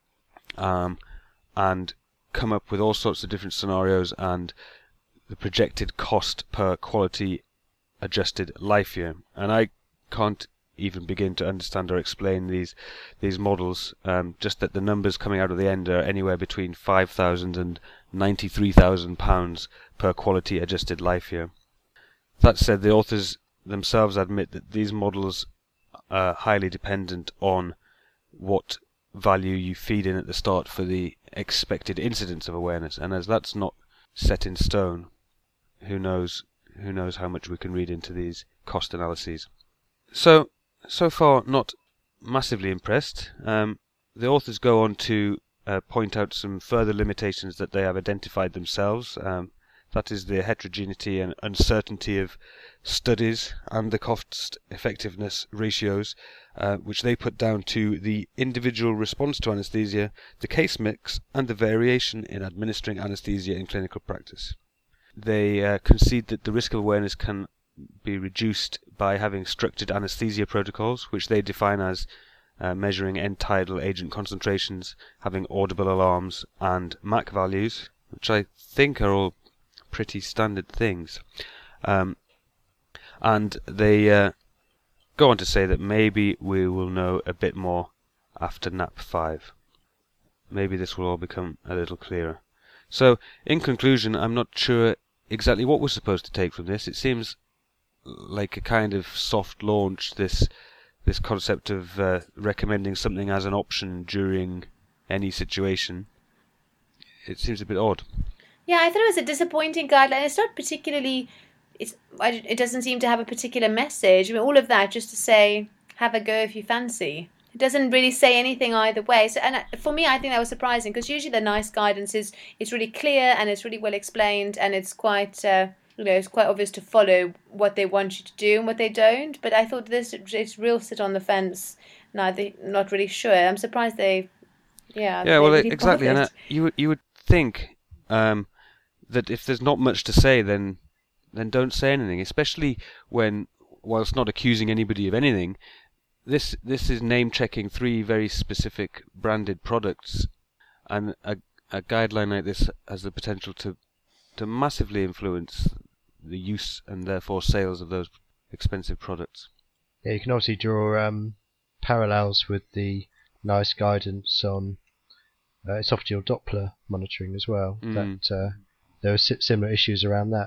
um, and come up with all sorts of different scenarios and the projected cost per quality adjusted life year. And I can't even begin to understand or explain these these models, um, just that the numbers coming out of the end are anywhere between five thousand and ninety-three thousand pounds per quality adjusted life year. That said, the authors themselves admit that these models are highly dependent on what value you feed in at the start for the expected incidence of awareness, and as that's not set in stone, who knows who knows how much we can read into these cost analyses. So so far not massively impressed. Um, the authors go on to uh, point out some further limitations that they have identified themselves. Um, that is the heterogeneity and uncertainty of studies and the cost effectiveness ratios, uh, which they put down to the individual response to anaesthesia, the case mix, and the variation in administering anaesthesia in clinical practice. They uh, concede that the risk of awareness can be reduced by having structured anaesthesia protocols, which they define as uh, measuring end-tidal agent concentrations, having audible alarms, and M A C values, which I think are all pretty standard things. Um, and they uh, go on to say that maybe we will know a bit more after N A P five. Maybe this will all become a little clearer. So, in conclusion, I'm not sure exactly what we're supposed to take from this. It seems like a kind of soft launch, this this concept of uh, recommending something as an option during any situation. It seems a bit odd.
Yeah, I thought it was a disappointing guideline. It's not particularly, it's, it doesn't seem to have a particular message. I mean, all of that just to say, have a go if you fancy. It doesn't really say anything either way. So, and for me, I think that was surprising, because usually the NICE guidance is it's really clear and it's really well explained, and it's quite uh, you know it's quite obvious to follow what they want you to do and what they don't. But I thought this it's real sit on the fence. Neither not really sure. I'm surprised they yeah
yeah well
really
exactly,
bothered.
and uh, you would you would think um, that if there's not much to say, then then don't say anything, especially when, whilst not accusing anybody of anything, This this is name checking three very specific branded products, and a a guideline like this has the potential to to massively influence the use and therefore sales of those expensive products.
Yeah, you can obviously draw um, parallels with the NICE guidance on uh, esophageal Doppler monitoring as well.
Mm.
That uh, there are si- similar issues around that.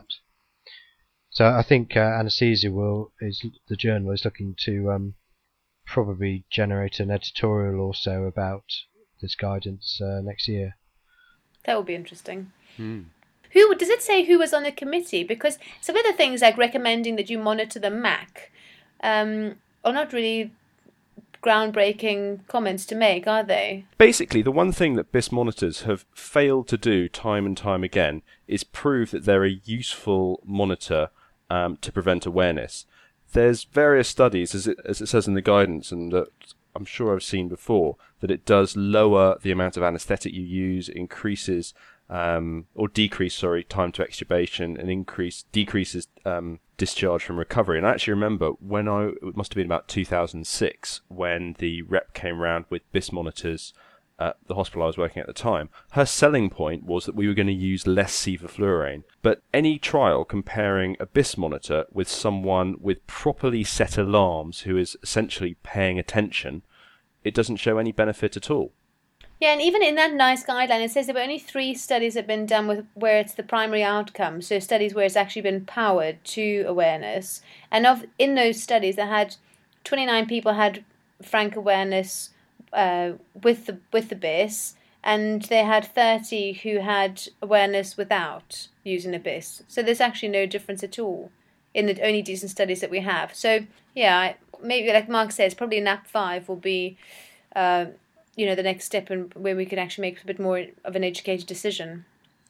So I think uh, anaesthesia will is the journal is looking to um, probably generate an editorial or so about this guidance uh, next year.
That would be interesting.
Hmm.
Who does it say who was on the committee? Because some of the things like recommending that you monitor the M A C um, are not really groundbreaking comments to make, are they?
Basically, the one thing that B I S monitors have failed to do time and time again is prove that they're a useful monitor um, to prevent awareness. There's various studies, as it, as it says in the guidance, and that I'm sure I've seen before, that it does lower the amount of anaesthetic you use, increases um, or decrease, sorry, time to extubation, and increase decreases um, discharge from recovery. And I actually remember when I it must have been about two thousand six when the rep came round with B I S monitors at the hospital I was working at the time. Her selling point was that we were going to use less sevoflurane. But any trial comparing a B I S monitor with someone with properly set alarms who is essentially paying attention, it doesn't show any benefit at all.
Yeah, and even in that NICE guideline, it says there were only three studies that have been done with where it's the primary outcome, so studies where it's actually been powered to awareness. And of in those studies, they had twenty-nine people had frank awareness uh, with the with the B I S, and they had thirty who had awareness without using a B I S. So there's actually no difference at all in the only decent studies that we have. So yeah, maybe like Mark says, probably N A P five will be. Uh, you know, the next step and where we can actually make a bit more of an educated decision.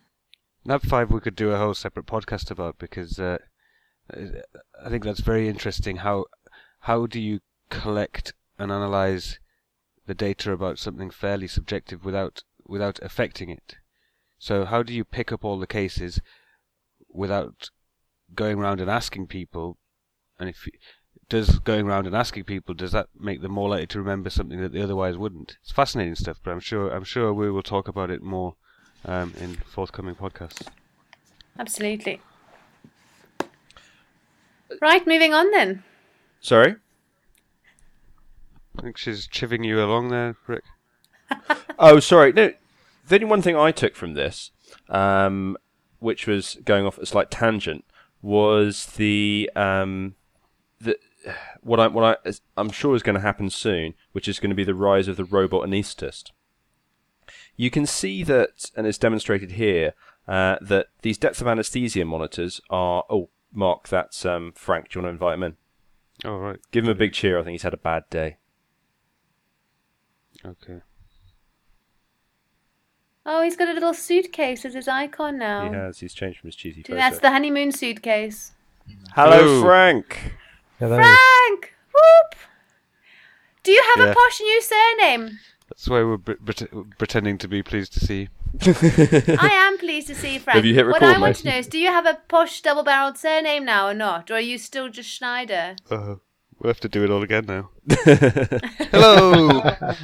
N A P five we could do a whole separate podcast about, because uh, I think that's very interesting. How how do you collect and analyse the data about something fairly subjective without without affecting it? So how do you pick up all the cases without going around and asking people and if does going around and asking people, does that make them more likely to remember something that they otherwise wouldn't? It's fascinating stuff, but I'm sure I'm sure we will talk about it more um, in forthcoming podcasts.
Absolutely. Right, moving on then.
Sorry?
I think she's chivvying you along there, Rick.
Oh, sorry. No, the only one thing I took from this, um, which was going off a slight tangent, was the um, the what I what I I'm sure is going to happen soon, which is going to be the rise of the robot anaesthetist. You can see that, and it's demonstrated here, uh, that these depth of anesthesia monitors are. Oh, Mark, that's um, Frank. Do you want to invite him in?
Oh, right.
Give him a big cheer. I think he's had a bad day.
Okay.
Oh, he's got a little suitcase as his icon now.
He has. He's changed from his cheesy photo.
That's the honeymoon suitcase.
Hello,
Hello.
Frank.
Hello.
Frank! Whoop! Do you have
Yeah.
a posh new surname?
That's why we're pre- pre- pretending to be pleased to see you.
I am pleased to see you, Frank.
Have you hit
what
record,
I want
mate?
to know is, do you have a posh double-barreled surname now or not? Or are you still just Schneider?
Uh, we'll have to do it all again now. Hello!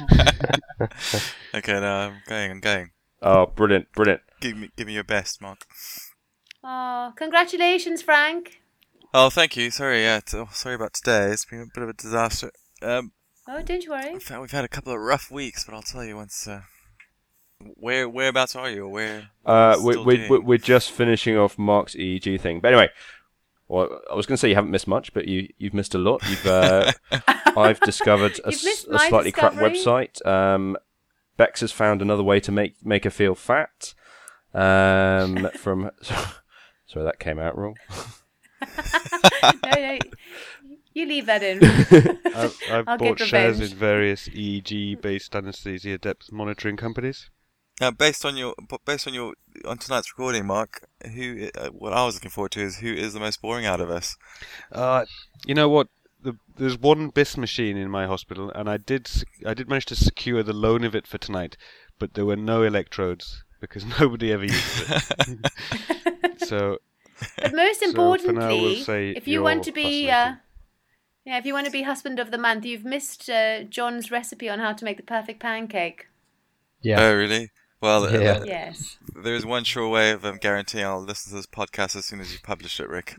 Okay, no, I'm going, I'm going.
Oh, brilliant, brilliant.
Give me, give me your best, Mark.
Oh, congratulations, Frank.
Oh, thank you. Sorry, yeah, t- oh, sorry about today. It's been a bit of a disaster. Um,
Oh, don't you worry.
we've had, we've had a couple of rough weeks, but I'll tell you once. Uh, where, whereabouts are you? Or where?
Uh,
what are
we,
you still
we,
doing?
we, we're just finishing off Mark's E E G thing. But anyway, well, I was going to say you haven't missed much, but you, you've missed a lot. You've, uh, I've discovered a,
You've
s-
missed
a
my
slightly crap
discovery.
website. Um, Bex has found another way to make, make her feel fat. Um, from sorry, that came out wrong.
no, no, you leave that in.
I've, I've
I'll
bought
get
shares
revenge.
in various E E G-based anesthesia depth monitoring companies.
Now, based on your, b- based on your, on tonight's recording, Mark, who, uh, what I was looking forward to is who is the most boring out of us.
Uh, you know what? The, there's one B I S machine in my hospital, and I did sec- I did manage to secure the loan of it for tonight, but there were no electrodes because nobody ever used it. so,
But most
So for now,
importantly,
we'll say
if you
you're
want to be, uh,
fascinating.
yeah, if you want to be husband of the month, you've missed uh, John's recipe on how to make the perfect pancake.
Yeah.
Oh, really? Well, uh,
Yeah.
uh,
Yes.
there is one sure way of um, guaranteeing I'll listen to this podcast as soon as you publish it, Rick.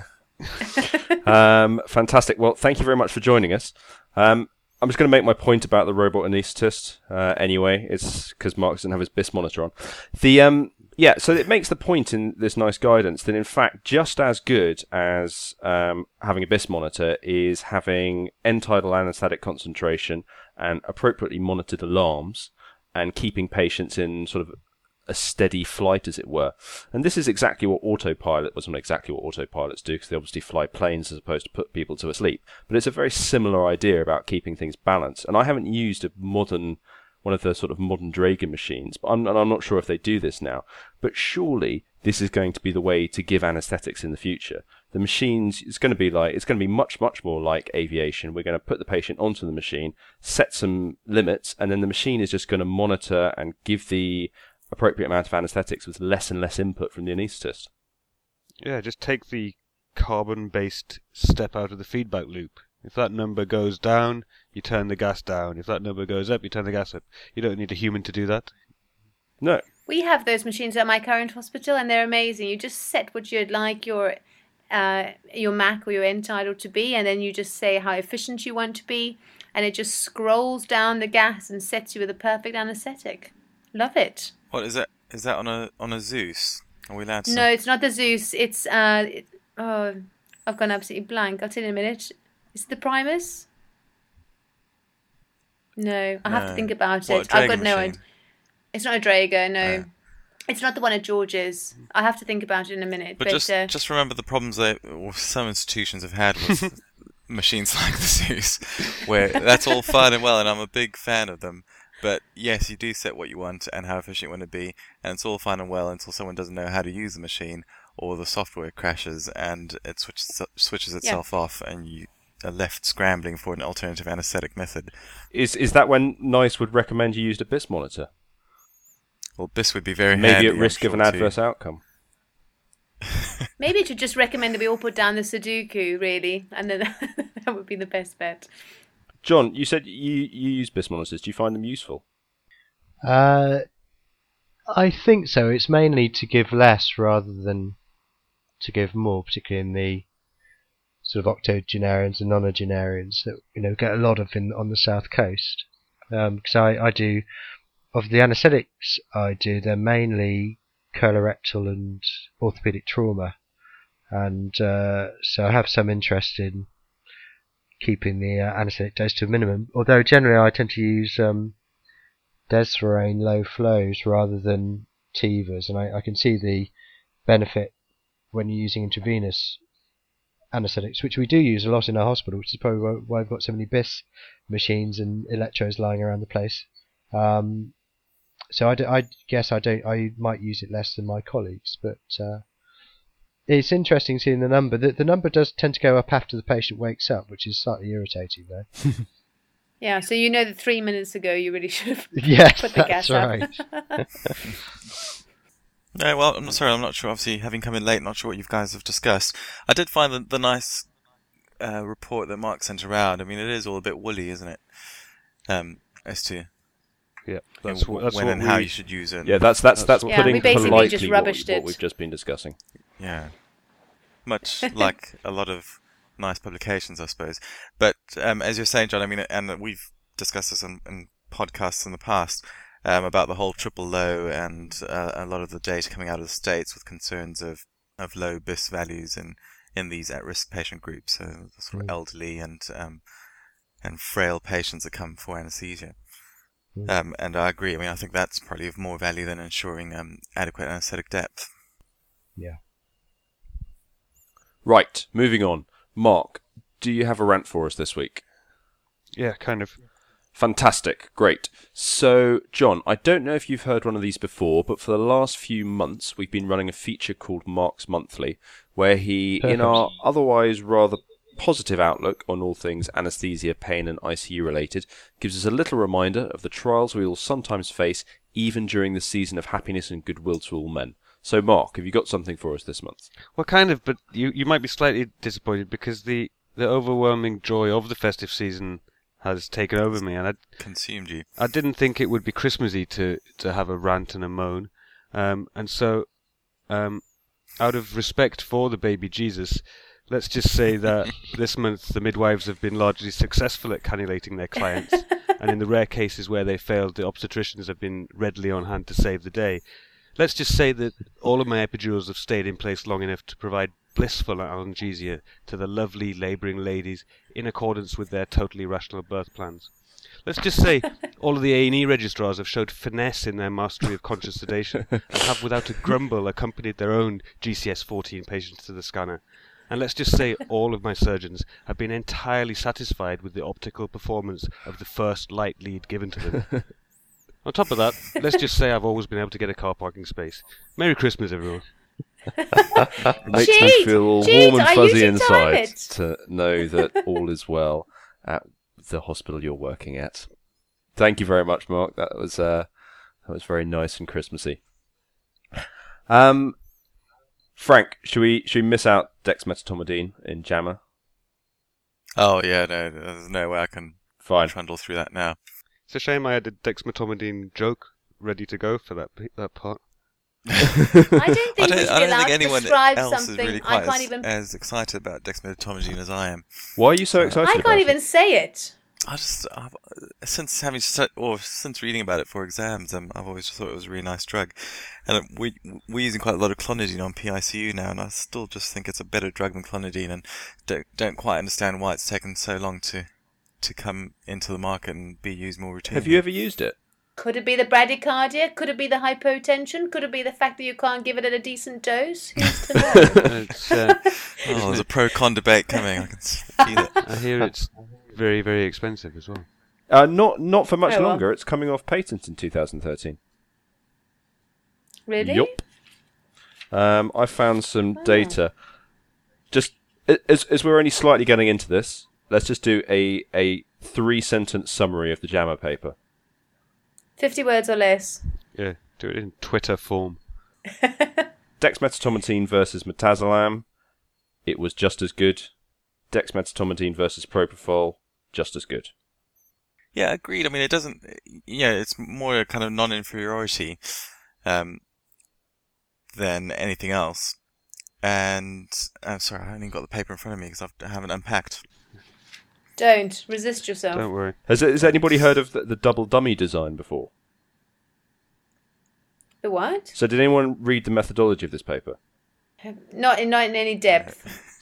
Um, fantastic. Well, thank you very much for joining us. Um, I'm just going to make my point about the robot anaesthetist uh, anyway. It's because Mark doesn't have his B I S monitor on. The um, yeah, so it makes the point in this nice guidance that in fact, just as good as um, having a B I S monitor is having end-tidal anaesthetic concentration and appropriately monitored alarms and keeping patients in sort of a steady flight, as it were. And this is exactly what autopilot, well, it's not exactly what autopilots do, because they obviously fly planes as opposed to put people to sleep. But it's a very similar idea about keeping things balanced. And I haven't used a modern, one of the sort of modern Dragon machines, but I'm, and I'm not sure if they do this now. But surely this is going to be the way to give anesthetics in the future. The machines, it's going to be like, it's going to be much, much more like aviation. We're going to put the patient onto the machine, set some limits, and then the machine is just going to monitor and give the appropriate amount of anesthetics with less and less input from the anaesthetist.
Yeah, just take the carbon-based step out of the feedback loop. If that number goes down, you turn the gas down. If that number goes up, you turn the gas up. You don't need a human to do that.
No.
We have those machines at my current hospital, and they're amazing. You just set what you'd like your uh, your M A C or your end-tidal to be, and then you just say how efficient you want to be, and it just scrolls down the gas and sets you with the perfect anesthetic. Love it.
What is that? Is that on a on a Zeus? Are we allowed to?
No, it's not the Zeus. It's uh, it, oh, I've gone absolutely blank. I'll tell you in a minute. Is it the Primus? No, I have to
No.
think about
What, a
it. I've
Dragon
got no
machine?
idea. It's not a Drago. No,
No.
it's not the one at George's. I have to think about it in a minute.
But,
But,
just
uh,
just remember the problems that well, some institutions have had with machines like the Zeus, where that's all fine and well, and I'm a big fan of them. But yes, you do set what you want and how efficient you want to be, and it's all fine and well until someone doesn't know how to use the machine, or the software crashes and it switches switches itself off, and you are left scrambling for an alternative anesthetic method.
Is is that when NICE would recommend you use a B I S monitor?
Well, this would be very
Maybe
handy,
at
I'm
risk of an
sure, too.
adverse outcome.
Maybe it should just recommend that we all put down the Sudoku, really, and then that would be the best bet.
John, you said you, you use B I S monitors. Do you find them useful?
Uh, I think so. It's mainly to give less rather than to give more, particularly in the sort of octogenarians and nonagenarians that you know get a lot of in on the south coast. Because um, I, I do of the anaesthetics I do, they're mainly colorectal and orthopedic trauma, and uh, so I have some interest in keeping the uh, anaesthetic dose to a minimum. Although generally I tend to use um, Desferrane low flows rather than Tevas, and I, I can see the benefit when you're using intravenous anaesthetics, which we do use a lot in our hospital, which is probably why, why I've got so many B I S machines and electrodes lying around the place. Um, so I, d- I guess I don't. I might use it less than my colleagues, but uh, it's interesting seeing the number. The, the number does tend to go up after the patient wakes up, which is slightly irritating, though.
Yeah, so you know that three minutes ago you really should have
yes,
put the
that's
gas
right.
up.
No, well, I'm not sorry. I'm not sure. Obviously, having come in late, not sure what you guys have discussed. I did find the, the nice uh, report that Mark sent around. I mean, it is all a bit woolly, isn't it? Um, as to
Yeah,
that's
that's what, that's
when
what
and
we,
how you should use it.
Yeah, that's that's that's,
That's
Yeah,
putting
we basically
politely
just
what,
rubbished
what
it.
we've just been discussing.
Yeah, much like a lot of nice publications, I suppose. But um, as you're saying, John, I mean, and we've discussed this in, in podcasts in the past um, about the whole triple low and uh, a lot of the data coming out of the States with concerns of, of low B I S values in, in these at-risk patient groups, so the sort of
Mm.
elderly and um, and frail patients that come for anaesthesia.
Mm.
Um, and I agree. I mean, I think that's probably of more value than ensuring um, adequate anaesthetic depth.
Yeah.
Right, moving on. Mark, do you have a rant for us this week?
yeah, kind of.
Fantastic, great. So, John, I don't know if you've heard one of these before, but for the last few months we've been running a feature called Mark's Monthly, where he, in
Perfect.
our otherwise rather positive outlook on all things anaesthesia, pain and I C U related, gives us a little reminder of the trials we will sometimes face even during the season of happiness and goodwill to all men. So, Mark, have you got something for us this month?
Well, kind of, but you you might be slightly disappointed because the, the overwhelming joy of the festive season has taken over me, and I
Consumed you.
I didn't think it would be Christmassy to, to have a rant and a moan, um, and so um, out of respect for the baby Jesus, let's just say that this month the midwives have been largely successful at cannulating their clients, and in the rare cases where they failed, the obstetricians have been readily on hand to save the day. Let's just say that all of my epidurals have stayed in place long enough to provide blissful analgesia to the lovely labouring ladies in accordance with their totally rational birth plans. Let's just say all of the A and E registrars have showed finesse in their mastery of conscious sedation and have without a grumble accompanied their own G C S fourteen patients to the scanner. And let's just say all of my surgeons have been entirely satisfied with the optical performance of the first light lead given to them. On top of that, let's just say I've always been able to get a car parking space. Merry Christmas, everyone.
It makes me
Cheat!
feel all
Cheat!
warm and
I
fuzzy
usually time
inside
it.
to know that all is well at the hospital you're working at. Thank you very much, Mark. That was uh, that was very nice and Christmassy. Um, Frank, should we should we miss out dexmedetomidine in JAMA?
Oh, yeah, no, there's no way I can
Fine.
trundle through that now.
It's a shame I had a dexmedetomidine joke ready to go for that that part.
I don't think
I
we
don't,
should
I
be
don't
allowed
think
to
anyone
prescribe
else is
something.
really
I
quite
can't
as,
even.
as excited about dexmedetomidine as I am.
Why are you so excited?
I
about
can't
it?
even say it.
I just, I've, since having stu- or since reading about it for exams, um, I've always thought it was a really nice drug. And um, we we're using quite a lot of clonidine on P I C U now, and I still just think it's a better drug than clonidine, and don't don't quite understand why it's taken so long to to come into the market and be used more routinely.
Have you ever used it?
Could it be the bradycardia? Could it be the hypotension? Could it be the fact that you can't give it at a decent dose? Who's to know?
It's, uh,
Oh, there's a pro-con debate coming. I can s- feel it.
I hear it's very, very expensive as well.
Uh, not not for much
Oh, well.
longer. It's coming off patent in two thousand thirteen.
Really?
Yup. Um, I found some
Oh.
data. Just as as we're only slightly getting into this, let's just do a a three sentence summary of the JAMA paper.
Fifty words or less.
Yeah, do it in Twitter form.
dexmedetomidine versus metazolam, it was just as good. Dexmedetomidine versus propofol, just as good.
Yeah, agreed. I mean, it doesn't. Yeah, it's more a kind of non-inferiority um, than anything else. And I'm sorry, I haven't even got the paper in front of me because I haven't unpacked.
Don't resist yourself.
Don't worry.
Has, has anybody heard of the, the double dummy design before?
The what?
So did anyone read the methodology of this paper?
Not in not in any depth.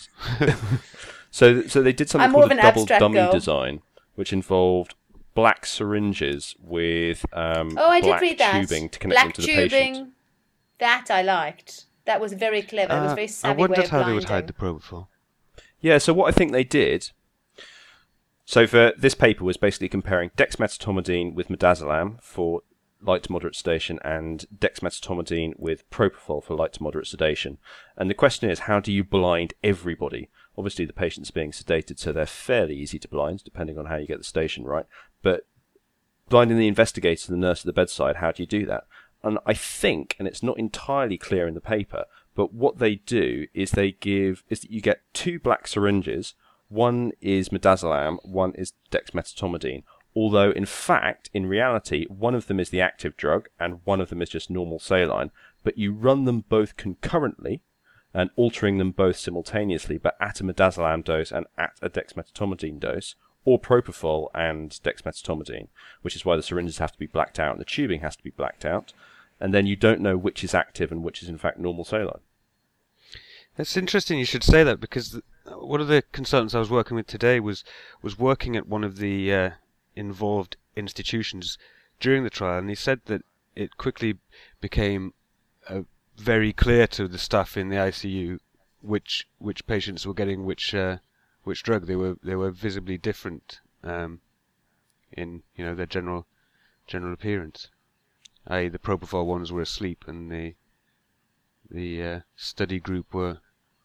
So so they did something
I'm more
called
of
a
an
double
abstract
dummy
girl.
design, which involved black syringes with um,
Oh, I did
black
read that.
tubing to connect
Black
them to the
tubing.
patient.
That I liked. That was very clever. it was
Uh,
very
I
savvy way
wondered
of
how they would hide
blinding.
the propofol.
Yeah, so what I think they did... So for this paper was basically comparing dexmedetomidine with midazolam for light to moderate sedation and dexmedetomidine with propofol for light to moderate sedation. And the question is, how do you blind everybody? Obviously the patient's being sedated, so they're fairly easy to blind, depending on how you get the sedation right. But blinding the investigator and the nurse at the bedside, how do you do that? And I think, and it's not entirely clear in the paper, but what they do is they give, is that you get two black syringes. One is midazolam, one is dexmedetomidine. Although, in fact, in reality, one of them is the active drug and one of them is just normal saline. But you run them both concurrently and altering them both simultaneously, but at a midazolam dose and at a dexmedetomidine dose, or propofol and dexmedetomidine, which is why the syringes have to be blacked out and the tubing has to be blacked out. And then you don't know which is active and which is, in fact, normal saline.
It's interesting you should say that, because the, one of the consultants I was working with today was was working at one of the uh, involved institutions during the trial, and he said that it quickly became uh, very clear to the staff in the I C U which which patients were getting which uh, which drug. They were they were visibly different um, in you know their general general appearance. that is, the propofol ones were asleep, and the the uh, study group were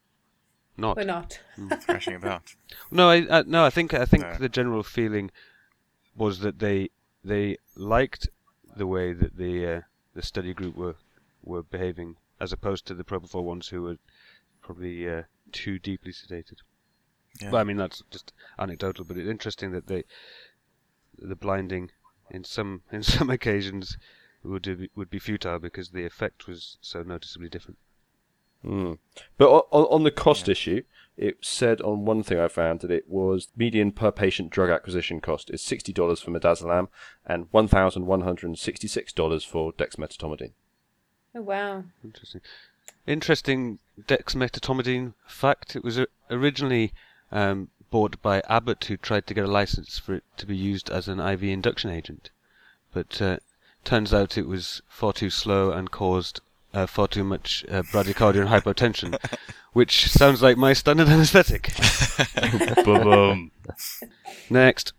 not.
We're not.
Thrashing about.
No, I, I no, I think I think
No.
the general feeling was that they they liked the way that the uh, the study group were were behaving, as opposed to the propofol ones who were probably uh, too deeply sedated.
Yeah.
Well, I mean that's just anecdotal, but it's interesting that they the blinding in some in some occasions would be, would be futile because the effect was so noticeably different.
Mm. But on, on the cost
Yeah.
issue, it said on one thing I found that it was median per patient drug acquisition cost is sixty dollars for midazolam and one thousand one hundred sixty-six dollars for dexmedetomidine.
Oh wow.
Interesting. Interesting dexmedetomidine fact. It was uh, originally um, bought by Abbott, who tried to get a license for it to be used as an I V induction agent, but uh, turns out it was far too slow and caused uh, far too much uh, bradycardia and hypotension, which sounds like my standard anesthetic.
Boom.
Next.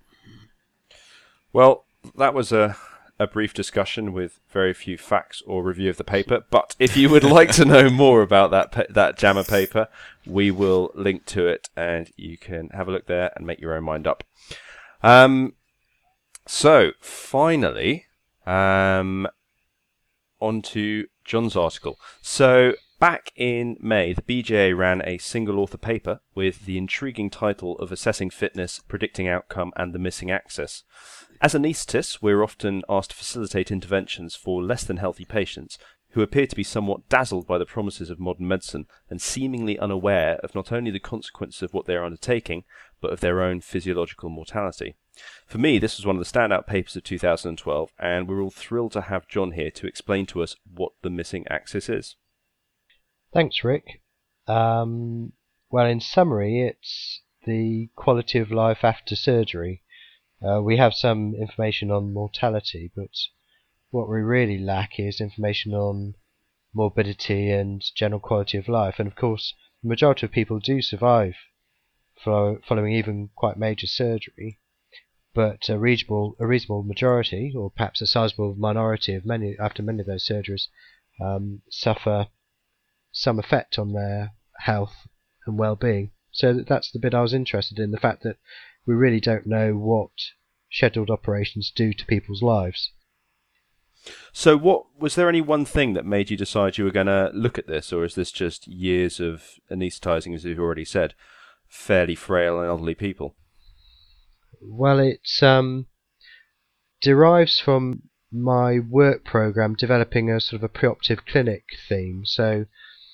Well, that was a, a brief discussion with very few facts or review of the paper. But if you would like to know more about that pa- that JAMA paper, we will link to it, and you can have a look there and make your own mind up. Um. So finally, um, on to John's article. So back in May, the B J A ran a single author paper with the intriguing title of Assessing Fitness, Predicting Outcome and the Missing Axis. As anaesthetists, we're often asked to facilitate interventions for less than healthy patients who appear to be somewhat dazzled by the promises of modern medicine and seemingly unaware of not only the consequences of what they are undertaking, but of their own physiological mortality. For me, this was one of the standout papers of two thousand twelve, and we're all thrilled to have John here to explain to us what the missing axis is.
Thanks, Rick. Um, well, in summary, it's the quality of life after surgery. Uh, we have some information on mortality, but what we really lack is information on morbidity and general quality of life. And of course, the majority of people do survive fo- following even quite major surgery, but a reasonable, a reasonable majority, or perhaps a sizable minority of many after many of those surgeries, um, suffer some effect on their health and well-being. So that's the bit I was interested in, the fact that we really don't know what scheduled operations do to people's lives.
So, what was there any one thing that made you decide you were going to look at this, or is this just years of anaesthetising, as you've already said, fairly frail and elderly people?
Well, it um, derives from my work program developing a sort of a preoperative clinic theme. So,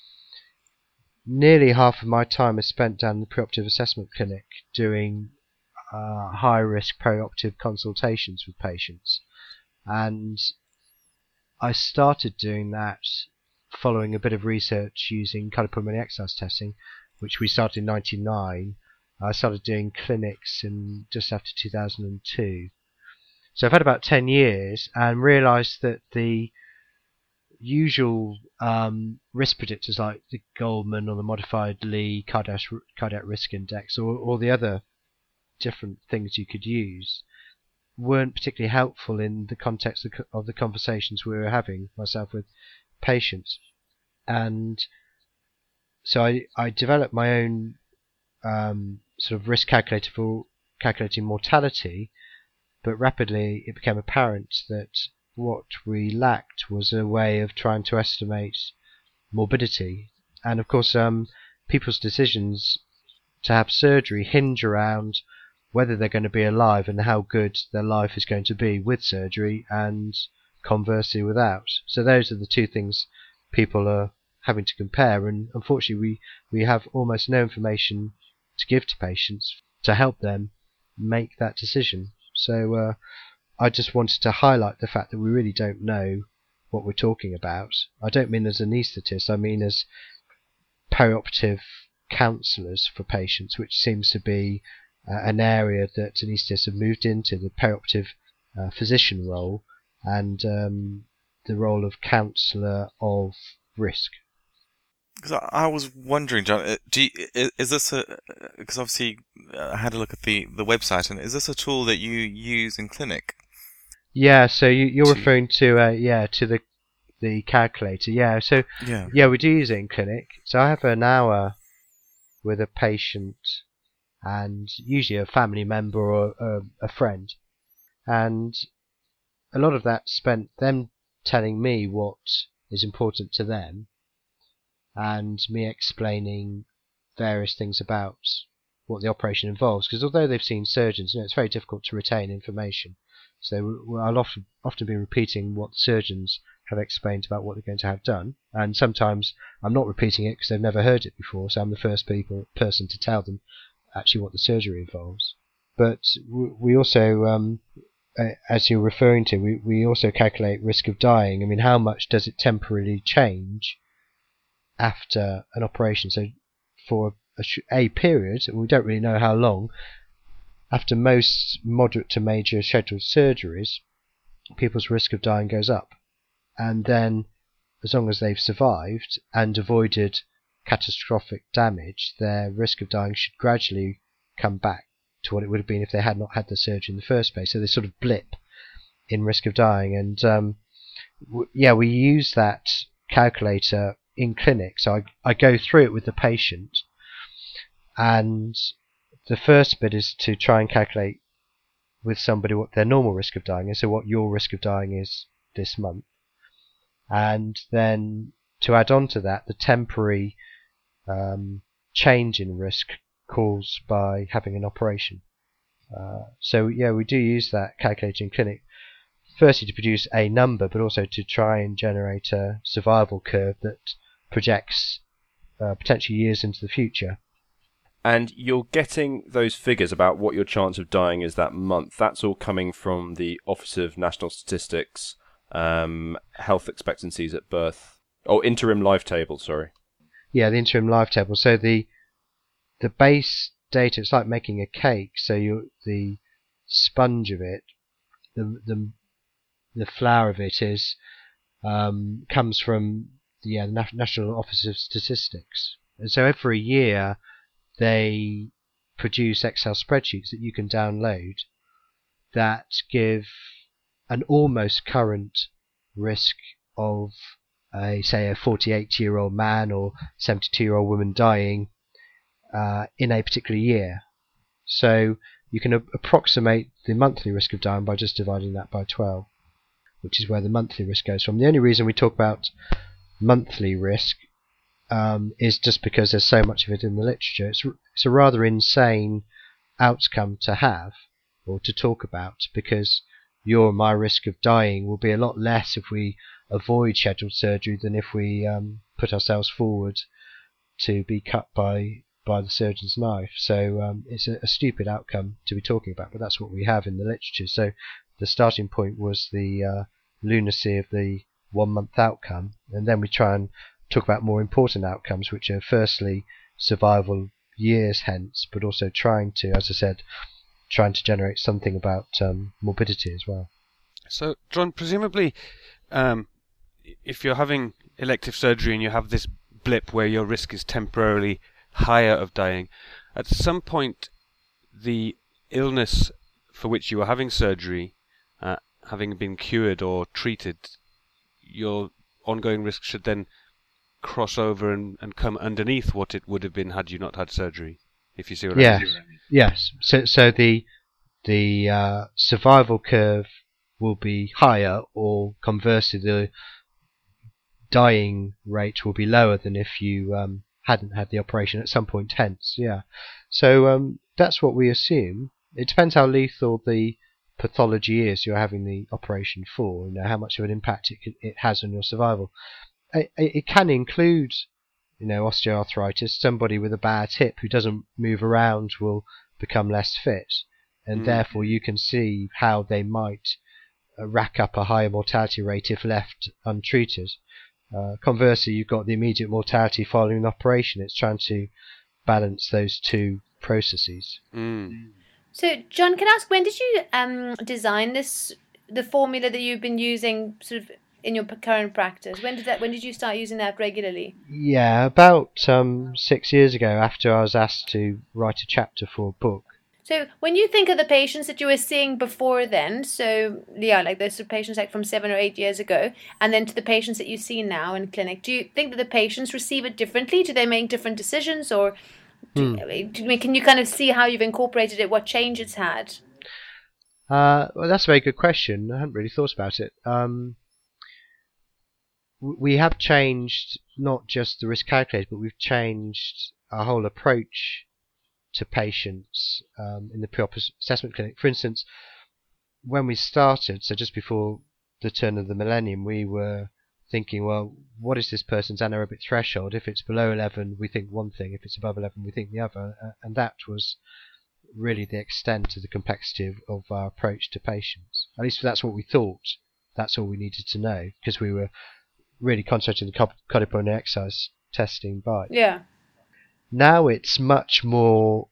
nearly half of my time is spent down in the preoperative assessment clinic doing uh, high-risk preoperative consultations with patients, and I started doing that following a bit of research using cardiopulmonary exercise testing, which we started in ninety-nine. I started doing clinics in just after two thousand two. So I've had about ten years and realised that the usual um, risk predictors like the Goldman or the modified Lee cardiac, cardiac risk index or, or the other different things you could use weren't particularly helpful in the context of, of the conversations we were having, myself with patients. And so I, I developed my own um, sort of risk calculator for calculating mortality, but rapidly it became apparent that what we lacked was a way of trying to estimate morbidity. And of course, um, people's decisions to have surgery hinge around whether they're going to be alive and how good their life is going to be with surgery and conversely without. So those are the two things people are having to compare, and unfortunately we, we have almost no information to give to patients to help them make that decision. So uh, I just wanted to highlight the fact that we really don't know what we're talking about. I don't mean as anaesthetists, I mean as perioperative counsellors for patients, which seems to be uh, an area that anaesthetists have moved into, the perioperative uh, physician role and um, the role of counsellor of risk.
Because I, I was wondering, John, uh, do you, is, is this a, because obviously uh, I had a look at the, the website, and is this a tool that you use in clinic?
Yeah, so you, you're
To-
referring to uh, yeah to the the calculator. Yeah, so
Yeah.
yeah, we do use it in clinic. So I have an hour with a patient and usually a family member or a, a friend, and a lot of that spent them telling me what is important to them and me explaining various things about what the operation involves. Because although they've seen surgeons, you know, it's very difficult to retain information. So I'll often often be repeating what surgeons have explained about what they're going to have done, and sometimes I'm not repeating it because they've never heard it before. So I'm the first people person to tell them actually what the surgery involves. But we also, um, as you're referring to, we we also calculate risk of dying. I mean, how much does it temporarily change after an operation? So for a, a period, we don't really know how long. After most moderate to major scheduled surgeries, people's risk of dying goes up. And then, as long as they've survived and avoided catastrophic damage, their risk of dying should gradually come back to what it would have been if they had not had the surgery in the first place. So they sort of blip in risk of dying. And um, w- yeah, we use that calculator in clinic. So I, I go through it with the patient, and the first bit is to try and calculate with somebody what their normal risk of dying is, so what your risk of dying is this month. And then to add on to that, the temporary um, change in risk caused by having an operation. Uh, so yeah, we do use that calculator in clinic, firstly to produce a number, but also to try and generate a survival curve that projects uh, potentially years into the future.
And you're getting those figures about what your chance of dying is that month. That's all coming from the Office of National Statistics, um, health expectancies at birth, or interim life table, sorry.
Yeah, the interim life table. So the the base data, it's like making a cake. So you the sponge of it, the the the flour of it is um, comes from the yeah, the National Office of Statistics. And so every year they produce Excel spreadsheets that you can download that give an almost current risk of a, say, a forty-eight year old man or seventy-two year old woman dying uh, in a particular year. So you can a- approximate the monthly risk of dying by just dividing that by twelve. which is where the monthly risk goes from. The only reason we talk about monthly risk um, is just because there's so much of it in the literature. It's, it's a rather insane outcome to have or to talk about, because your and my risk of dying will be a lot less if we avoid scheduled surgery than if we um, put ourselves forward to be cut by by the surgeon's knife. So um, it's a, a stupid outcome to be talking about, but that's what we have in the literature. So the starting point was the uh, lunacy of the one month outcome, and then we try and talk about more important outcomes, which are firstly survival years hence, but also trying to, as I said, trying to generate something about um, morbidity as well.
So, John, presumably, um, if you're having elective surgery and you have this blip where your risk is temporarily higher of dying, at some point the illness for which you are having surgery, uh, having been cured or treated, your ongoing risk should then cross over and, and come underneath what it would have been had you not had surgery, if you see what
yes.
I mean.
Yes. So so the the uh, survival curve will be higher, or conversely the dying rate will be lower than if you um, hadn't had the operation at some point hence. Yeah. So um, that's what we assume. It depends how lethal the pathology is you're having the operation for, you know, how much of an impact it, it has on your survival. It, it can include, you know, osteoarthritis. Somebody with a bad hip who doesn't move around will become less fit, and mm. therefore you can see how they might uh, rack up a higher mortality rate if left untreated. Uh, conversely, you've got the immediate mortality following an operation. It's trying to balance those two processes.
Mm.
So, John, can I ask, when did you um, design this, the formula that you've been using sort of in your current practice? When did that? When did you start using that regularly?
Yeah, about um, six years ago, after I was asked to write a chapter for a book.
So when you think of the patients that you were seeing before then, so yeah, like those patients like from seven or eight years ago, and then to the patients that you see now in clinic, do you think that the patients receive it differently? Do they make different decisions, or do, hmm. do, can you kind of see how you've incorporated it, what change it's had?
Uh, well, that's a very good question. I hadn't really thought about it. Um, we have changed not just the risk calculator, but we've changed our whole approach to patients um, in the pre-op assessment clinic. For instance, when we started, so just before the turn of the millennium, we were thinking, well, what is this person's anaerobic threshold? If it's below eleven, we think one thing. If it's above eleven, we think the other. Uh, and that was really the extent of the complexity of, of our approach to patients. At least that's what we thought. That's all we needed to know, because we were really concentrating on the cardiopulmonary exercise testing by.
Yeah.
Now it's much more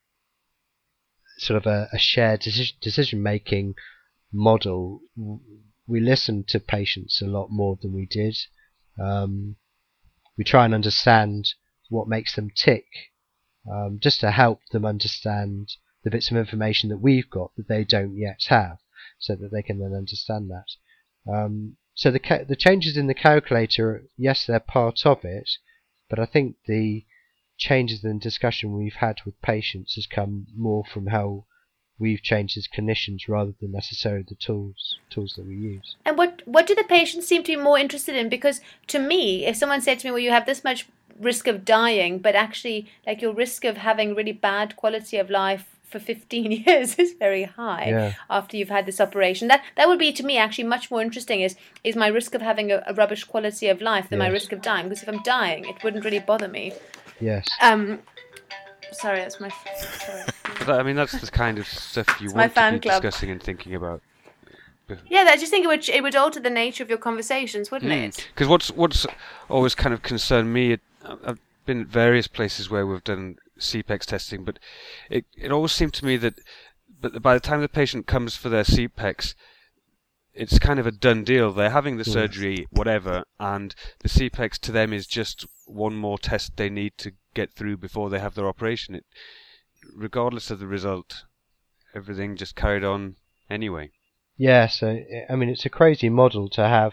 sort of a, a shared decision, decision-making model. We listen to patients a lot more than we did. Um, we try and understand what makes them tick, um, just to help them understand the bits of information that we've got that they don't yet have, so that they can then understand that. Um, so the ca- the changes in the calculator, yes, they're part of it, but I think the changes in discussion we've had with patients has come more from how we've changed as clinicians rather than necessarily the tools tools that we use.
And what what do the patients seem to be more interested in? Because to me, if someone said to me, well, you have this much risk of dying, but actually like your risk of having really bad quality of life for fifteen years is very high
yeah.
after you've had this operation. That that would be to me actually much more interesting, is is my risk of having a, a rubbish quality of life than yes. my risk of dying. Because if I'm dying, it wouldn't really bother me.
Yes.
Um. Sorry, that's my. Sorry.
I mean, that's the kind of stuff you
it's
want to be
club.
discussing and thinking about.
Yeah, I just think it would it would alter the nature of your conversations, wouldn't mm. it?
Because what's what's always kind of concerned me, it, I've been at various places where we've done C PEX testing, but it it always seemed to me that, but by the time the patient comes for their C PEX, it's kind of a done deal. They're having the yes. surgery, whatever, and the C PEX to them is just one more test they need to get through before they have their operation. It, regardless of the result, everything just carried on anyway.
Yeah, so I mean, it's a crazy model to have